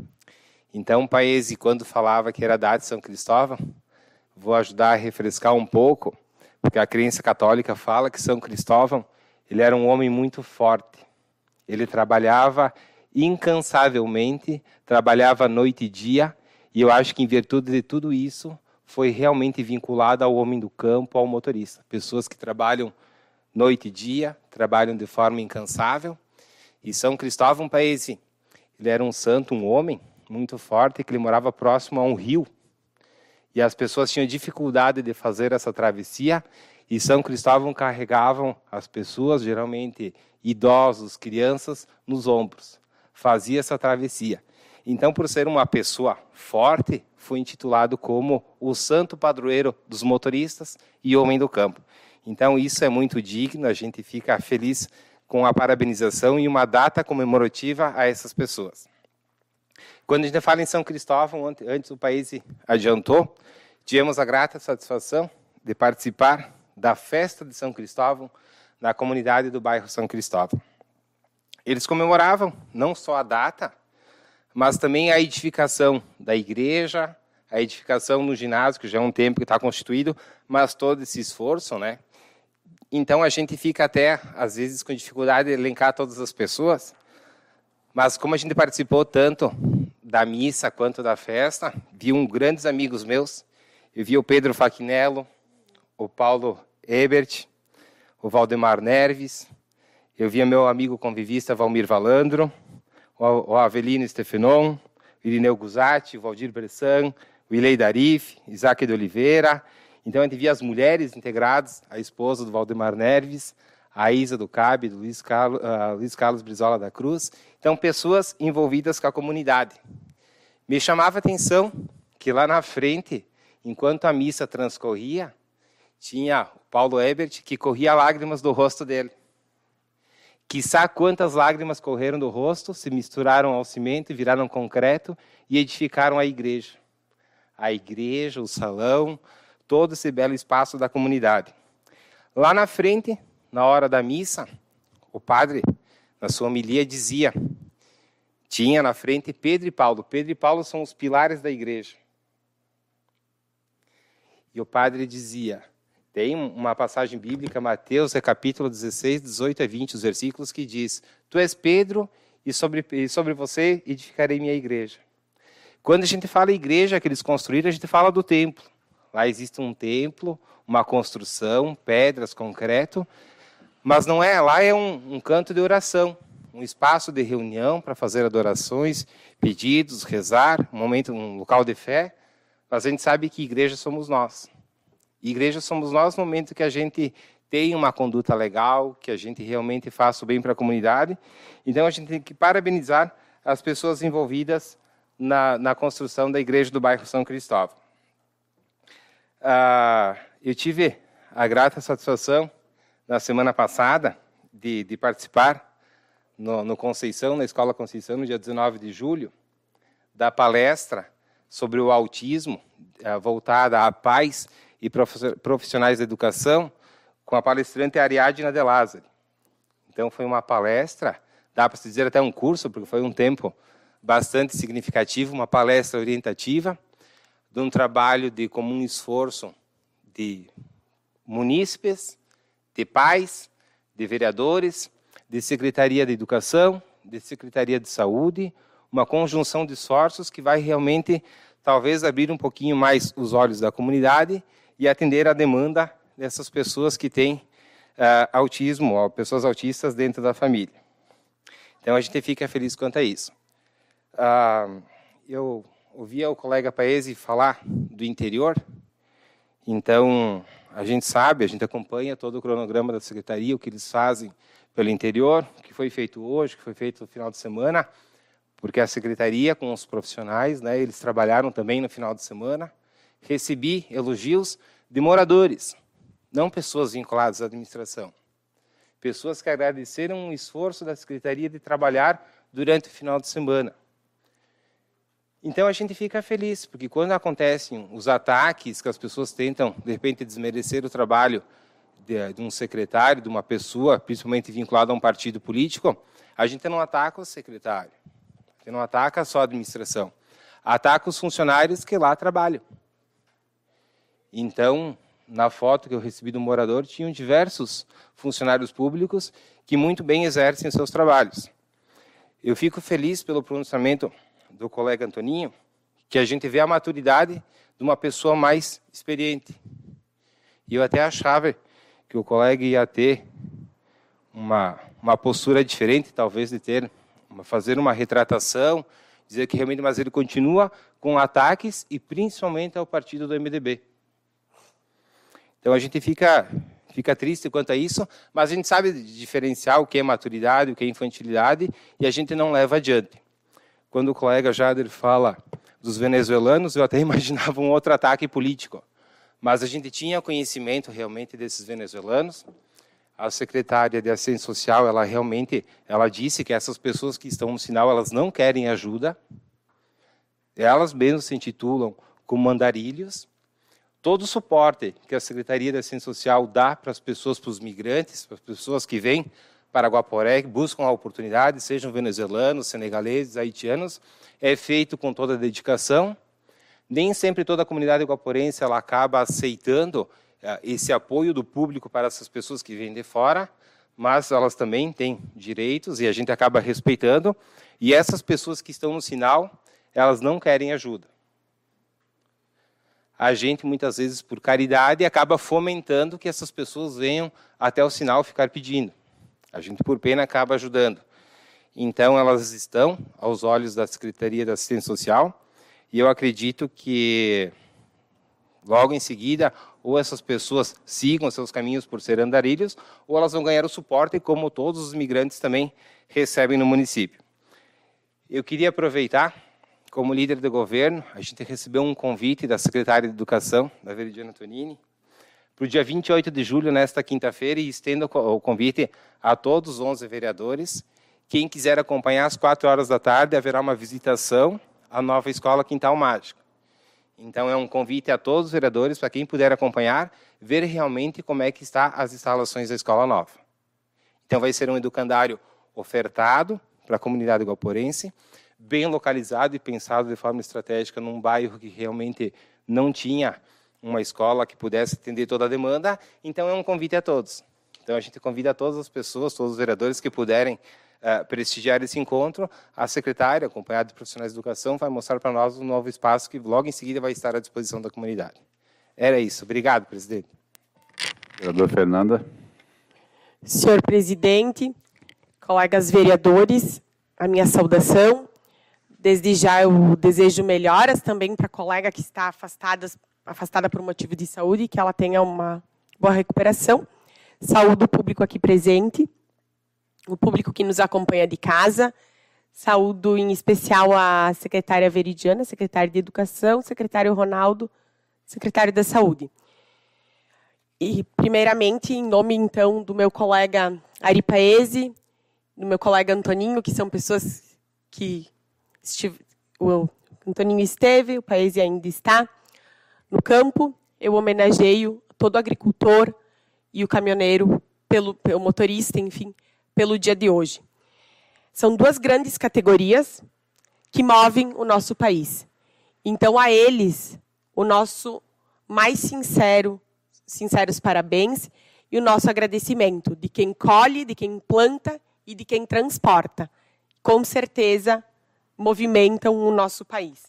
Então, Paese, quando falava que era a data de São Cristóvão, vou ajudar a refrescar um pouco, porque a crença católica fala que São Cristóvão ele era um homem muito forte. Ele trabalhava incansavelmente, trabalhava noite e dia, e eu acho que em virtude de tudo isso, foi realmente vinculado ao homem do campo, ao motorista. Pessoas que trabalham noite e dia, trabalham de forma incansável. E São Cristóvão, Paese, ele era um santo, um homem muito forte, que ele morava próximo a um rio. E as pessoas tinham dificuldade de fazer essa travessia, e São Cristóvão carregavam as pessoas, geralmente idosos, crianças, nos ombros. Fazia essa travessia. Então, por ser uma pessoa forte, foi intitulado como o santo padroeiro dos motoristas e homem do campo. Então, isso é muito digno, a gente fica feliz com a parabenização e uma data comemorativa a essas pessoas. Quando a gente fala em São Cristóvão, antes o país adiantou, tivemos a grata satisfação de participar da festa de São Cristóvão na comunidade do bairro São Cristóvão. Eles comemoravam não só a data, mas também a edificação da igreja, a edificação no ginásio, que já é um tempo que está constituído, mas todo esse esforço, né? Então a gente fica até, às vezes, com dificuldade de elencar todas as pessoas, mas como a gente participou tanto da missa quanto da festa, vi grandes amigos meus, eu vi o Pedro Faquinello, o Paulo Ebert, o Valdemar Nerves, eu via meu amigo convivista Valmir Valandro, o Avelino Stefenon, o Irineu Guzatti, o Valdir Bressan, o Ilei Darif, Isaac de Oliveira. Então a gente via as mulheres integradas, a esposa do Valdemar Nerves, a Isa do Cabe, do Luiz Carlos Brizola da Cruz. Então pessoas envolvidas com a comunidade. Me chamava a atenção que lá na frente, enquanto a missa transcorria, tinha o Paulo Ebert, que corria lágrimas do rosto dele. Quiçá quantas lágrimas correram do rosto, se misturaram ao cimento, viraram concreto e edificaram a igreja. A igreja, o salão, todo esse belo espaço da comunidade. Lá na frente, na hora da missa, o padre, na sua homilia, dizia, tinha na frente Pedro e Paulo. Pedro e Paulo são os pilares da igreja. E o padre dizia, tem uma passagem bíblica, Mateus, capítulo 16, 18 a 20, os versículos, que diz, tu és Pedro, e sobre você edificarei minha igreja. Quando a gente fala igreja que eles construíram, a gente fala do templo. Lá existe um templo, uma construção, pedras, concreto, mas não é, lá é um canto de oração, um espaço de reunião para fazer adorações, pedidos, rezar, um local de fé, mas a gente sabe que igreja somos nós. Igreja somos nós no momento que a gente tem uma conduta legal, que a gente realmente faça o bem para a comunidade. Então, a gente tem que parabenizar as pessoas envolvidas na construção da igreja do bairro São Cristóvão. Eu tive a grata satisfação, na semana passada, de participar no Conceição, na Escola Conceição, no dia 19 de julho, da palestra sobre o autismo, voltada à paz e profissionais da educação, com a palestrante Ariadna de Lázari. Então, foi uma palestra, dá para se dizer até um curso, porque foi um tempo bastante significativo, uma palestra orientativa, de um trabalho de comum esforço de munícipes, de pais, de vereadores, de Secretaria de Educação, de Secretaria de Saúde, uma conjunção de esforços que vai realmente, talvez, abrir um pouquinho mais os olhos da comunidade e atender a demanda dessas pessoas que têm autismo, ou pessoas autistas dentro da família. Então, a gente fica feliz quanto a isso. Eu ouvia o colega Paese falar do interior, então, a gente sabe, a gente acompanha todo o cronograma da Secretaria, o que eles fazem pelo interior, o que foi feito hoje, o que foi feito no final de semana, porque a secretaria, com os profissionais, né, eles trabalharam também no final de semana. Recebi elogios de moradores, não pessoas vinculadas à administração. Pessoas que agradeceram o esforço da secretaria de trabalhar durante o final de semana. Então, a gente fica feliz, porque quando acontecem os ataques, que as pessoas tentam, de repente, desmerecer o trabalho de um secretário, de uma pessoa, principalmente vinculada a um partido político, a gente não ataca o secretário, a gente não ataca só a administração, ataca os funcionários que lá trabalham. Então, na foto que eu recebi do morador, tinham diversos funcionários públicos que muito bem exercem seus trabalhos. Eu fico feliz pelo pronunciamento do colega Antoninho, que a gente vê a maturidade de uma pessoa mais experiente. E eu até achava que o colega ia ter uma postura diferente, talvez, de fazer uma retratação, dizer que realmente, mas ele continua com ataques e principalmente ao partido do MDB. Então a gente fica triste quanto a isso, mas a gente sabe diferenciar o que é maturidade, o que é infantilidade, e a gente não leva adiante. Quando o colega Jader fala dos venezuelanos, eu até imaginava um outro ataque político. Mas a gente tinha conhecimento realmente desses venezuelanos. A secretária de Assistência Social, ela disse que essas pessoas que estão no sinal, elas não querem ajuda. Elas mesmas se intitulam como andarilhos. Todo o suporte que a Secretaria de Assistência Social dá para as pessoas, para os migrantes, para as pessoas que vêm para Guaporé, que buscam a oportunidade, sejam venezuelanos, senegaleses, haitianos, é feito com toda a dedicação. Nem sempre toda a comunidade guaporense ela acaba aceitando esse apoio do público para essas pessoas que vêm de fora, mas elas também têm direitos e a gente acaba respeitando. E essas pessoas que estão no sinal, elas não querem ajuda. A gente, muitas vezes, por caridade, acaba fomentando que essas pessoas venham até o sinal ficar pedindo. A gente, por pena, acaba ajudando. Então, elas estão aos olhos da Secretaria da Assistência Social e eu acredito que, logo em seguida, ou essas pessoas sigam seus caminhos por ser andarilhos, ou elas vão ganhar o suporte, como todos os migrantes também recebem no município. Eu queria aproveitar, como líder do governo, a gente recebeu um convite da secretária de Educação, da Veridiana Tonini, para o dia 28 de julho, nesta quinta-feira, e estendo o convite a todos os 11 vereadores. Quem quiser acompanhar, às 4 horas da tarde, haverá uma visitação à nova escola Quintal Mágico. Então, é um convite a todos os vereadores, para quem puder acompanhar, ver realmente como é que está as instalações da escola nova. Então, vai ser um educandário ofertado para a comunidade guaporense, bem localizado e pensado de forma estratégica num bairro que realmente não tinha uma escola que pudesse atender toda a demanda. Então, é um convite a todos. Então, a gente convida todas as pessoas, todos os vereadores que puderem prestigiar esse encontro. A secretária, acompanhada de profissionais de educação, vai mostrar para nós um novo espaço que logo em seguida vai estar à disposição da comunidade. Era isso. Obrigado, presidente. Vereador Fernanda. Senhor presidente, colegas vereadores, a minha saudação. Desde já eu desejo melhoras também para a colega que está afastada por motivo de saúde, que ela tenha uma boa recuperação. Saúdo o público aqui presente, o público que nos acompanha de casa. Saúdo em especial a secretária Veridiana, secretária de Educação, secretário Ronaldo, secretário da Saúde. E, primeiramente, em nome, então, do meu colega Ari Paese, do meu colega Antoninho, que são pessoas que o Antoninho esteve, o Paese ainda está no campo. Eu homenageio todo agricultor e o caminhoneiro, pelo motorista, enfim, pelo dia de hoje. São duas grandes categorias que movem o nosso país. Então, a eles, o nosso mais sinceros parabéns e o nosso agradecimento de quem colhe, de quem planta e de quem transporta. Com certeza, movimentam o nosso país.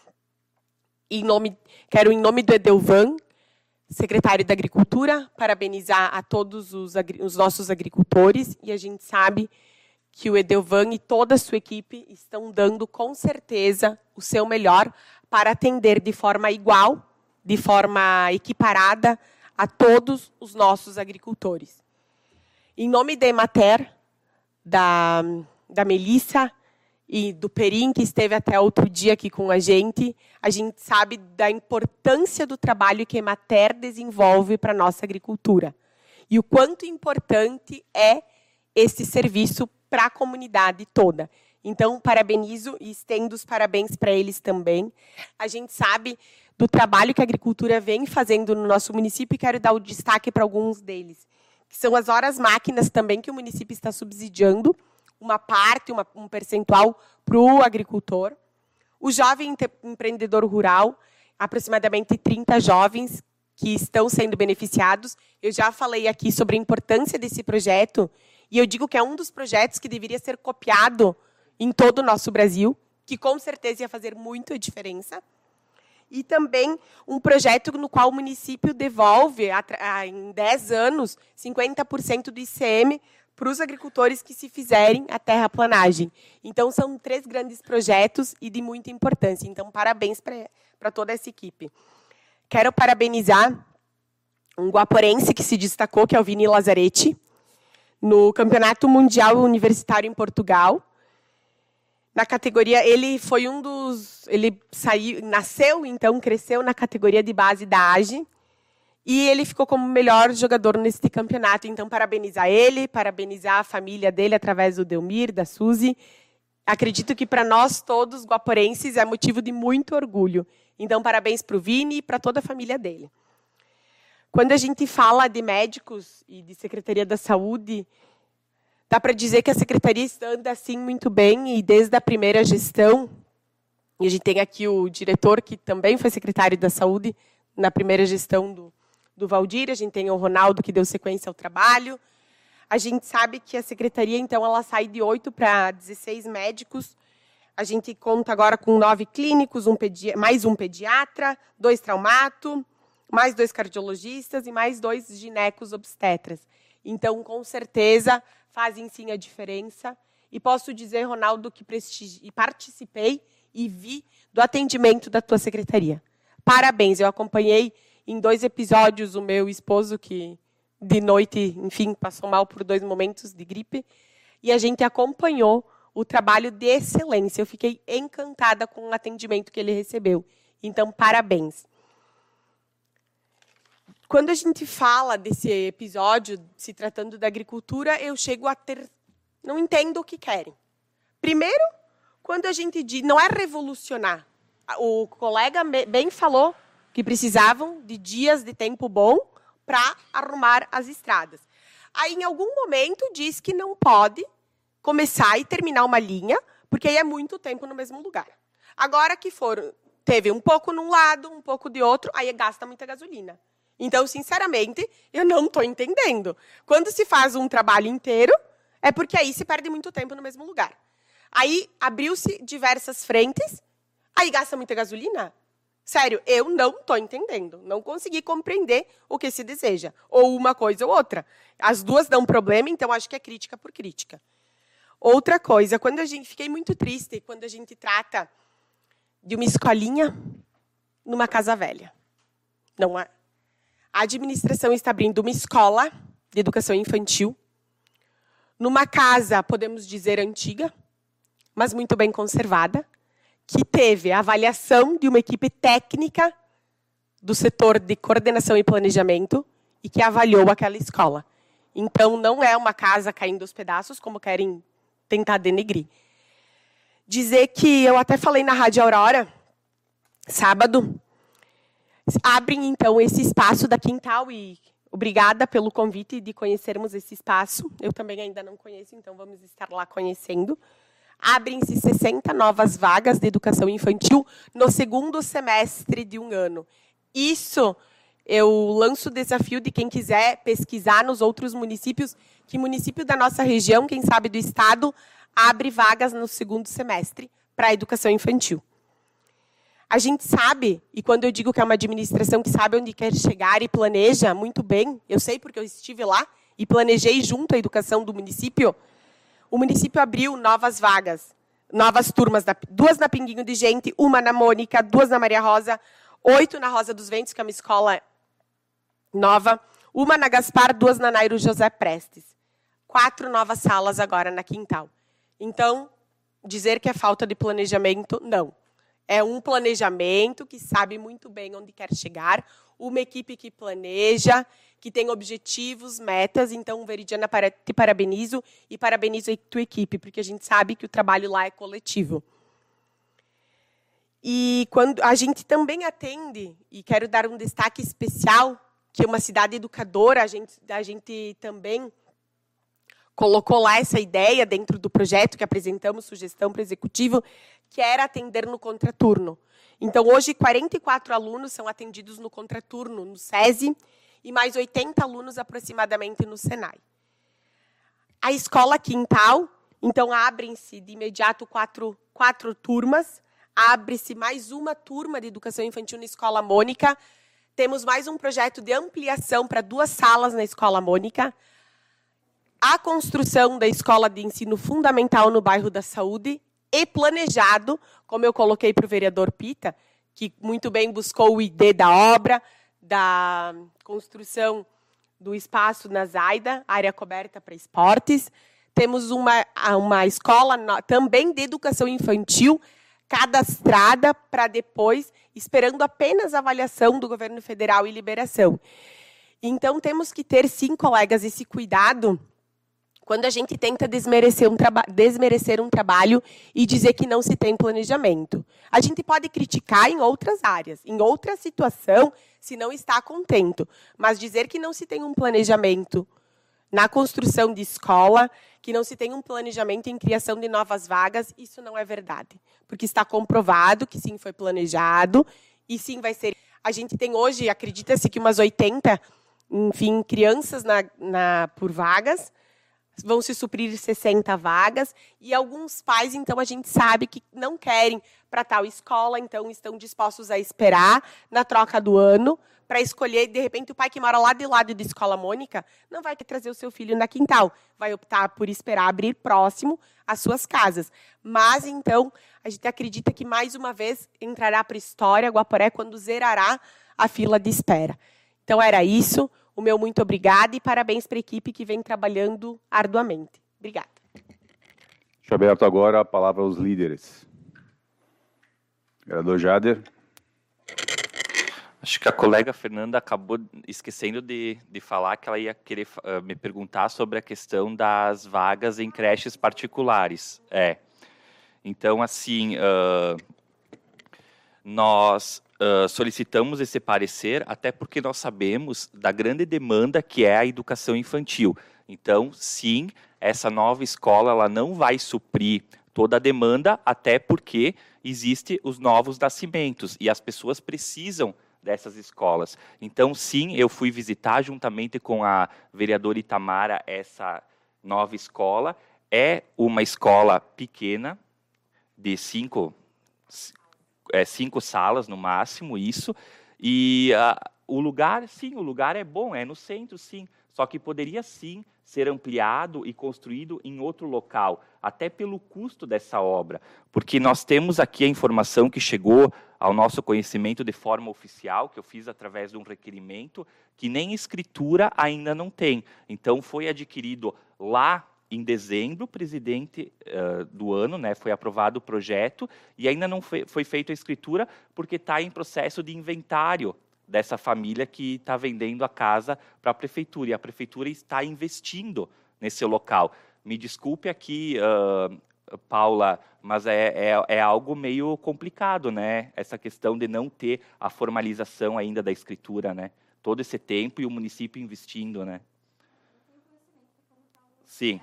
Quero, em nome do Edelvan, secretário da Agricultura, parabenizar a todos os nossos agricultores, e a gente sabe que o Edelvan e toda a sua equipe estão dando, com certeza, o seu melhor para atender de forma igual, de forma equiparada, a todos os nossos agricultores. Em nome da Emater, da Melissa e do Perim, que esteve até outro dia aqui com a gente sabe da importância do trabalho que a Emater desenvolve para a nossa agricultura. E o quanto importante é esse serviço para a comunidade toda. Então, parabenizo e estendo os parabéns para eles também. A gente sabe do trabalho que a agricultura vem fazendo no nosso município e quero dar o destaque para alguns deles, que são as horas máquinas também que o município está subsidiando, uma parte, um percentual para o agricultor. O jovem empreendedor rural, aproximadamente 30 jovens que estão sendo beneficiados. Eu já falei aqui sobre a importância desse projeto e eu digo que é um dos projetos que deveria ser copiado em todo o nosso Brasil, que com certeza ia fazer muita diferença. E também um projeto no qual o município devolve, em 10 anos, 50% do ICM para os agricultores que se fizerem a terraplanagem. Então, são 3 grandes projetos e de muita importância. Então, parabéns para toda essa equipe. Quero parabenizar um guaporense que se destacou, que é o Vini Lazzaretti, no Campeonato Mundial Universitário em Portugal. Na categoria, ele foi ele nasceu, então, cresceu na categoria de base da AGE, e ele ficou como melhor jogador nesse campeonato. Então, parabenizar ele, parabenizar a família dele, através do Delmir, da Suzy. Acredito que, para nós todos, guaporenses, é motivo de muito orgulho. Então, parabéns para o Vini e para toda a família dele. Quando a gente fala de médicos e de Secretaria da Saúde, dá para dizer que a Secretaria anda, assim, muito bem, e desde a primeira gestão, e a gente tem aqui o diretor, que também foi secretário da Saúde, na primeira gestão do Valdir, a gente tem o Ronaldo, que deu sequência ao trabalho. A gente sabe que a Secretaria, então, ela sai de 8 para 16 médicos. A gente conta agora com 9 clínicos, mais um pediatra, 2 traumato, mais 2 cardiologistas e mais 2 ginecos obstetras. Então, com certeza, fazem sim a diferença. E posso dizer, Ronaldo, que participei e vi do atendimento da tua secretaria. Parabéns, eu acompanhei em 2 episódios o meu esposo, que de noite, enfim, passou mal por 2 momentos de gripe, e a gente acompanhou o trabalho de excelência. Eu fiquei encantada com o atendimento que ele recebeu. Então, parabéns. Quando a gente fala desse episódio, se tratando da agricultura, eu chego a ter... Não entendo o que querem. Primeiro, quando a gente diz... Não é revolucionar. O colega bem falou que precisavam de dias de tempo bom para arrumar as estradas. Aí, em algum momento, diz que não pode começar e terminar uma linha, porque aí é muito tempo no mesmo lugar. Agora que teve um pouco num lado, um pouco de outro, aí gasta muita gasolina. Então, sinceramente, eu não estou entendendo. Quando se faz um trabalho inteiro, é porque aí se perde muito tempo no mesmo lugar. Aí abriu-se diversas frentes, aí gasta muita gasolina? Sério, eu não estou entendendo. Não consegui compreender o que se deseja. Ou uma coisa ou outra. As duas dão problema, então acho que é crítica por crítica. Outra coisa, fiquei muito triste quando a gente trata de uma escolinha numa casa velha. Não é? A administração está abrindo uma escola de educação infantil numa casa, podemos dizer, antiga, mas muito bem conservada, que teve a avaliação de uma equipe técnica do setor de coordenação e planejamento e que avaliou aquela escola. Então, não é uma casa caindo aos pedaços, como querem tentar denegrir. Dizer que eu até falei na Rádio Aurora, sábado, abrem, então, esse espaço da Quintal e obrigada pelo convite de conhecermos esse espaço. Eu também ainda não conheço, então vamos estar lá conhecendo. Abrem-se 60 novas vagas de educação infantil no 2º semestre de um ano. Isso, eu lanço o desafio de quem quiser pesquisar nos outros municípios, que município da nossa região, quem sabe do estado, abre vagas no 2º semestre para a educação infantil. A gente sabe, e quando eu digo que é uma administração que sabe onde quer chegar e planeja muito bem, eu sei porque eu estive lá e planejei junto à educação do município, o município abriu novas vagas, novas turmas, 2 na Pinguinho de Gente, 1 na Mônica, 2 na Maria Rosa, 8 na Rosa dos Ventos, que é uma escola nova, 1 na Gaspar, 2 na Nairo José Prestes. 4 novas salas agora na Quintal. Então, dizer que é falta de planejamento, não. É um planejamento que sabe muito bem onde quer chegar, uma equipe que planeja, que tem objetivos, metas. Então, Veridiana, te parabenizo e parabenizo a tua equipe, porque a gente sabe que o trabalho lá é coletivo. E quando a gente também atende, e quero dar um destaque especial, que é uma cidade educadora, a gente também colocou lá essa ideia dentro do projeto que apresentamos, sugestão para o executivo, que era atender no contraturno. Então, hoje, 44 alunos são atendidos no contraturno, no SESI, e mais 80 alunos aproximadamente no SENAI. A escola Quintal, então, abrem-se de imediato quatro turmas, abre-se mais uma turma de educação infantil na Escola Mônica, temos mais um projeto de ampliação para 2 salas na Escola Mônica, a construção da escola de ensino fundamental no bairro da Saúde e planejado, como eu coloquei para o vereador Pita, que muito bem buscou o ID da obra, da construção do espaço na Zaida, área coberta para esportes. Temos uma escola também de educação infantil, cadastrada para depois, esperando apenas a avaliação do governo federal e liberação. Então, temos que ter, sim, colegas, esse cuidado quando a gente tenta desmerecer um trabalho e dizer que não se tem planejamento. A gente pode criticar em outras áreas, em outra situação, se não está contento. Mas dizer que não se tem um planejamento na construção de escola, que não se tem um planejamento em criação de novas vagas, isso não é verdade. Porque está comprovado que sim, foi planejado e sim vai ser. A gente tem hoje, acredita-se que umas 80, enfim, crianças por vagas, vão se suprir 60 vagas, e alguns pais, então, a gente sabe que não querem para tal escola, então estão dispostos a esperar na troca do ano, para escolher, de repente, o pai que mora lá do lado da Escola Mônica, não vai trazer o seu filho na Quintal, vai optar por esperar abrir próximo às suas casas. Mas, então, a gente acredita que, mais uma vez, entrará para a história Guaporé quando zerará a fila de espera. Então, era isso. O meu muito obrigada e parabéns para a equipe que vem trabalhando arduamente. Obrigada. Deixo aberto agora a palavra aos líderes. Vereador Jader. Acho que a colega Fernanda acabou esquecendo de falar que ela ia querer me perguntar sobre a questão das vagas em creches particulares. Então, assim, nós solicitamos esse parecer, até porque nós sabemos da grande demanda que é a educação infantil. Então, sim, essa nova escola ela não vai suprir toda a demanda, até porque existem os novos nascimentos e as pessoas precisam dessas escolas. Então, sim, eu fui visitar juntamente com a vereadora Itamara essa nova escola. É uma escola pequena, de 5 salas no máximo, isso. E o lugar, sim, o lugar é bom, é no centro, sim. Só que poderia, sim, ser ampliado e construído em outro local, até pelo custo dessa obra. Porque nós temos aqui a informação que chegou ao nosso conhecimento de forma oficial, que eu fiz através de um requerimento, que nem escritura ainda não tem. Então, foi adquirido lá em dezembro, presidente do ano, né, foi aprovado o projeto, e ainda não foi feita a escritura, porque está em processo de inventário dessa família que está vendendo a casa para a prefeitura, e a prefeitura está investindo nesse local. Me desculpe aqui, Paula, mas é algo meio complicado, né? Essa questão de não ter a formalização ainda da escritura, né? Todo esse tempo e o município investindo, né? Sim.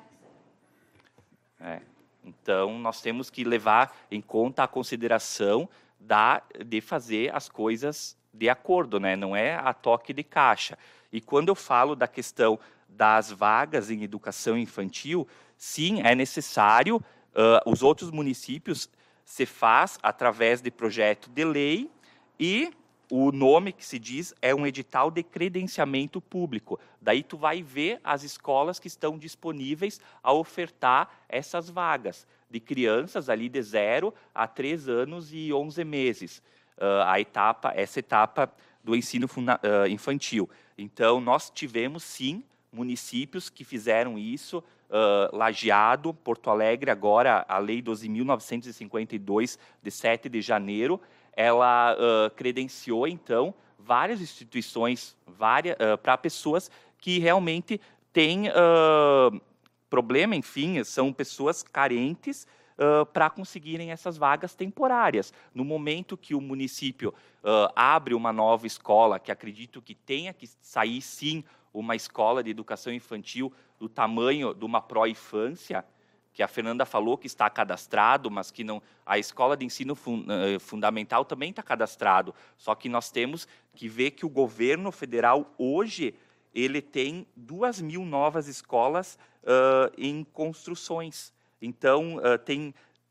Então, nós temos que levar em conta a consideração de fazer as coisas de acordo, né? Não é a toque de caixa. E quando eu falo da questão das vagas em educação infantil, sim, é necessário, os outros municípios se faz através de projeto de lei e o nome que se diz é um edital de credenciamento público. Daí tu vai ver as escolas que estão disponíveis a ofertar essas vagas de crianças ali de 0 a 3 anos e 11 meses. Essa etapa do ensino infantil. Então, nós tivemos, sim, municípios que fizeram isso, Lajeado, Porto Alegre, agora a Lei 12.952, de 7 de janeiro, ela credenciou, então, várias instituições para pessoas que realmente têm problema, enfim, são pessoas carentes para conseguirem essas vagas temporárias. No momento que o município abre uma nova escola, que acredito que tenha que sair, sim, uma escola de educação infantil do tamanho de uma pró-infância, que a Fernanda falou que está cadastrado, mas que não, a escola de ensino fundamental também está cadastrado. Só que nós temos que ver que o governo federal, hoje, ele tem 2.000 novas escolas em construções. Então, tem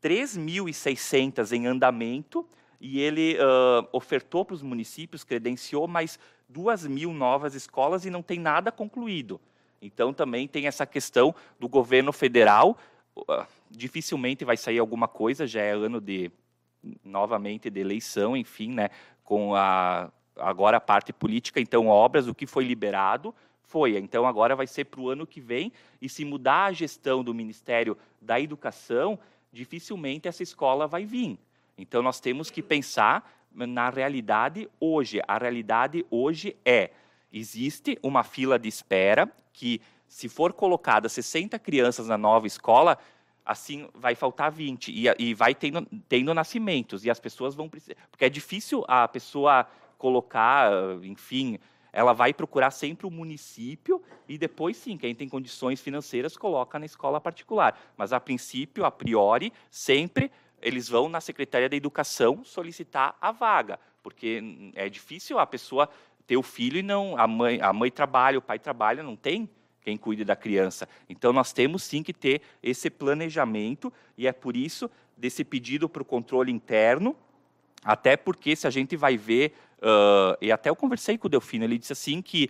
3.600 em andamento, e ele ofertou para os municípios, credenciou mais 2.000 novas escolas e não tem nada concluído. Então, também tem essa questão do governo federal. Dificilmente vai sair alguma coisa, já é ano novamente de eleição, enfim, né, com agora a parte política. Então, obras, o que foi liberado, foi. Então, agora vai ser para o ano que vem, e se mudar a gestão do Ministério da Educação, dificilmente essa escola vai vir. Então, nós temos que pensar na realidade hoje. A realidade hoje existe uma fila de espera que, se for colocada 60 crianças na nova escola, assim vai faltar 20, e vai tendo nascimentos, e as pessoas vão precisar, porque é difícil a pessoa colocar, enfim, ela vai procurar sempre o município, e depois, sim, quem tem condições financeiras coloca na escola particular. Mas, a princípio, a priori, sempre eles vão na Secretaria da Educação solicitar a vaga, porque é difícil a pessoa ter o filho e não, a mãe trabalha, o pai trabalha, não tem quem cuide da criança. Então, nós temos, sim, que ter esse planejamento, e é por isso desse pedido para o controle interno, até porque, se a gente vai ver, e até eu conversei com o Delfino, ele disse assim que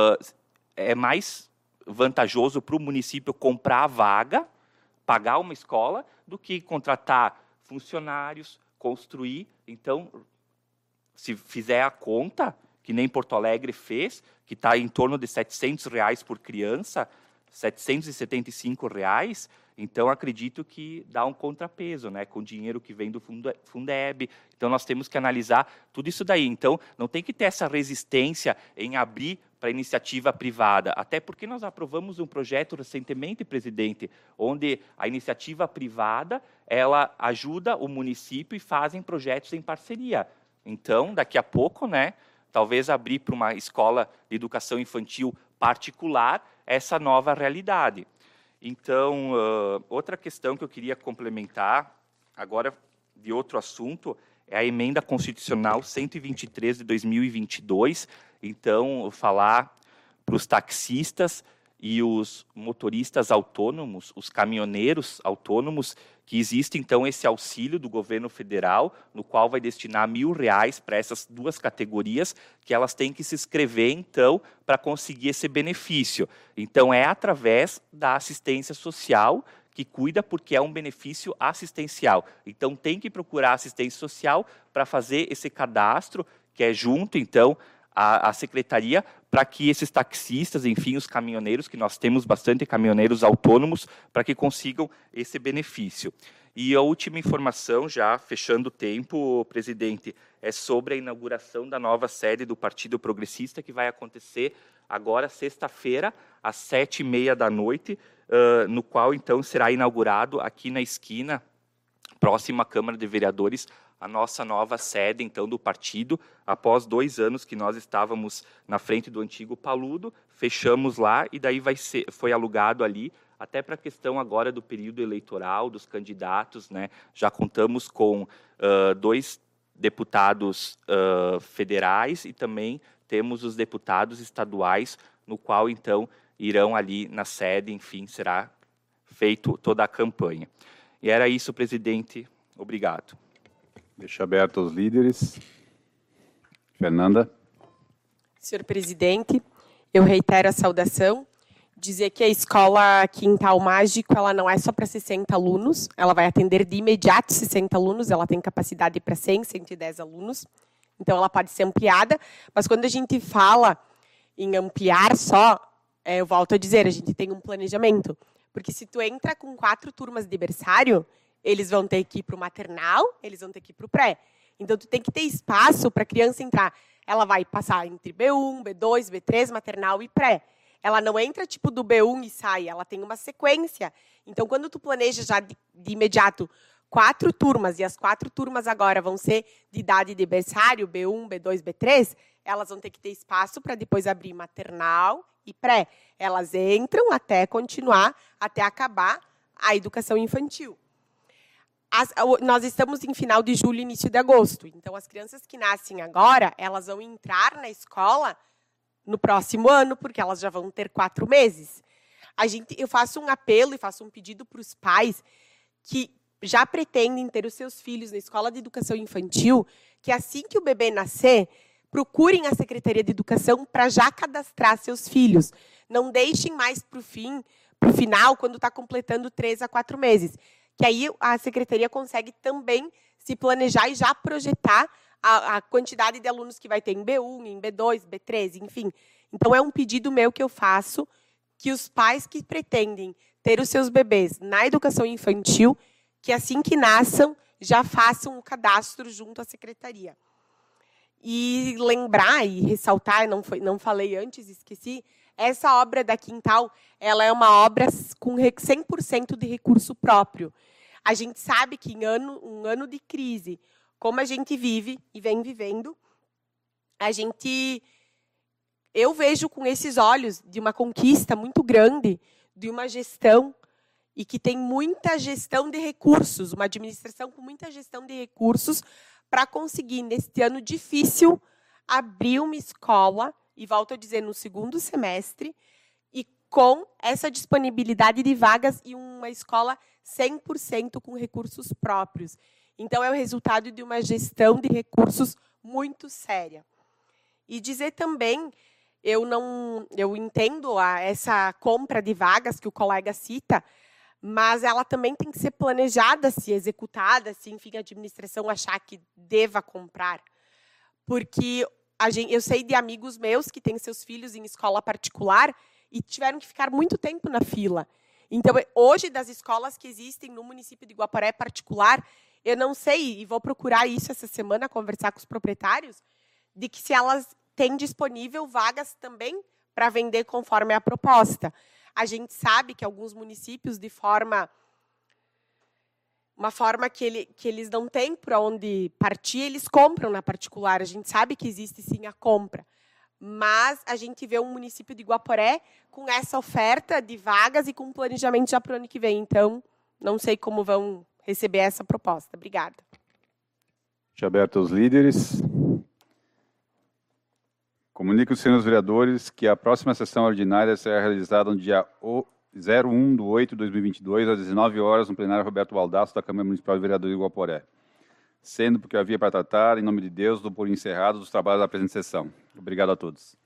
é mais vantajoso para o município comprar a vaga, pagar uma escola, do que contratar funcionários, construir. Então, se fizer a conta, que nem Porto Alegre fez, que está em torno de R$700 por criança, R$775, então acredito que dá um contrapeso, né, com o dinheiro que vem do Fundeb. Então, nós temos que analisar tudo isso daí. Então, não tem que ter essa resistência em abrir para a iniciativa privada, até porque nós aprovamos um projeto recentemente, presidente, onde a iniciativa privada, ela ajuda o município e fazem projetos em parceria. Então, daqui a pouco, né, talvez abrir para uma escola de educação infantil particular essa nova realidade. Então, outra questão que eu queria complementar, agora de outro assunto, é a emenda constitucional 123 de 2022. Então, falar para os taxistas e os motoristas autônomos, os caminhoneiros autônomos, que existe, então, esse auxílio do governo federal, no qual vai destinar R$1.000 para essas duas categorias, que elas têm que se inscrever, então, para conseguir esse benefício. Então, é através da assistência social que cuida, porque é um benefício assistencial. Então, tem que procurar assistência social para fazer esse cadastro, que é junto, então, à secretaria, para que esses taxistas, enfim, os caminhoneiros, que nós temos bastante caminhoneiros autônomos, para que consigam esse benefício. E a última informação, já fechando o tempo, presidente, é sobre a inauguração da nova sede do Partido Progressista, que vai acontecer agora, sexta-feira, às 7h30 da noite, no qual, então, será inaugurado aqui na esquina, próxima à Câmara de Vereadores, a nossa nova sede, então, do partido. Após 2 anos que nós estávamos na frente do antigo Paludo, fechamos lá, e daí foi alugado ali, até para a questão agora do período eleitoral, dos candidatos, né? Já contamos com 2 deputados federais, e também temos os deputados estaduais, no qual, então, irão ali na sede, enfim, será feito toda a campanha. E era isso, presidente. Obrigado. Deixa aberto aos líderes. Fernanda. Senhor presidente, eu reitero a saudação, dizer que a escola Quintal Mágico, ela não é só para 60 alunos, ela vai atender de imediato 60 alunos, ela tem capacidade para 100, 110 alunos, então ela pode ser ampliada, mas quando a gente fala em ampliar só, eu volto a dizer, a gente tem um planejamento. Porque se tu entra com 4 turmas de berçário, eles vão ter que ir para o maternal, eles vão ter que ir para o pré. Então, tu tem que ter espaço para a criança entrar. Ela vai passar entre B1, B2, B3, maternal e pré. Ela não entra tipo do B1 e sai, ela tem uma sequência. Então, quando tu planeja já de imediato 4 turmas, e as 4 turmas agora vão ser de idade de berçário, B1, B2, B3, elas vão ter que ter espaço para depois abrir maternal e pré. Elas entram até continuar, até acabar a educação infantil. Nós estamos em final de julho, início de agosto. Então, as crianças que nascem agora, elas vão entrar na escola no próximo ano, porque elas já vão ter 4 meses. Eu faço um apelo e faço um pedido para os pais que já pretendem ter os seus filhos na escola de educação infantil, que assim que o bebê nascer, procurem a Secretaria de Educação para já cadastrar seus filhos. Não deixem mais para o final, quando está completando 3 a 4 meses. Que aí a Secretaria consegue também se planejar e já projetar a quantidade de alunos que vai ter em B1, em B2, B3, enfim. Então, é um pedido meu que eu faço, que os pais que pretendem ter os seus bebês na educação infantil, que assim que nasçam, já façam o cadastro junto à Secretaria. E lembrar e ressaltar, não falei antes, esqueci, essa obra da Quintal, ela é uma obra com 100% de recurso próprio. A gente sabe que em um ano de crise, como a gente vive e vem vivendo, eu vejo com esses olhos de uma conquista muito grande, de uma gestão, e que tem muita gestão de recursos, uma administração com muita gestão de recursos, para conseguir, neste ano difícil, abrir uma escola, e volto a dizer, no segundo semestre, e com essa disponibilidade de vagas e uma escola 100% com recursos próprios. Então, é o resultado de uma gestão de recursos muito séria. E dizer também, eu entendo essa compra de vagas que o colega cita, mas ela também tem que ser planejada, se executada, se, enfim, a administração achar que deva comprar. Porque eu sei de amigos meus que têm seus filhos em escola particular e tiveram que ficar muito tempo na fila. Então, hoje, das escolas que existem no município de Guaporé particular, eu não sei, e vou procurar isso essa semana, conversar com os proprietários, de que se elas têm disponível vagas também para vender conforme a proposta. A gente sabe que alguns municípios, uma forma que eles não têm para onde partir, eles compram na particular. A gente sabe que existe, sim, a compra. Mas a gente vê um município de Guaporé com essa oferta de vagas e com um planejamento já para o ano que vem. Então, não sei como vão receber essa proposta. Obrigada. Deixa aberto aos líderes. Comunico aos senhores vereadores que a próxima sessão ordinária será realizada no dia 01/8/2022, às 19 horas, no plenário Roberto Baldasso, da Câmara Municipal de Vereadores de Guaporé. Sendo porque havia para tratar, em nome de Deus, dou por encerrado os trabalhos da presente sessão. Obrigado a todos.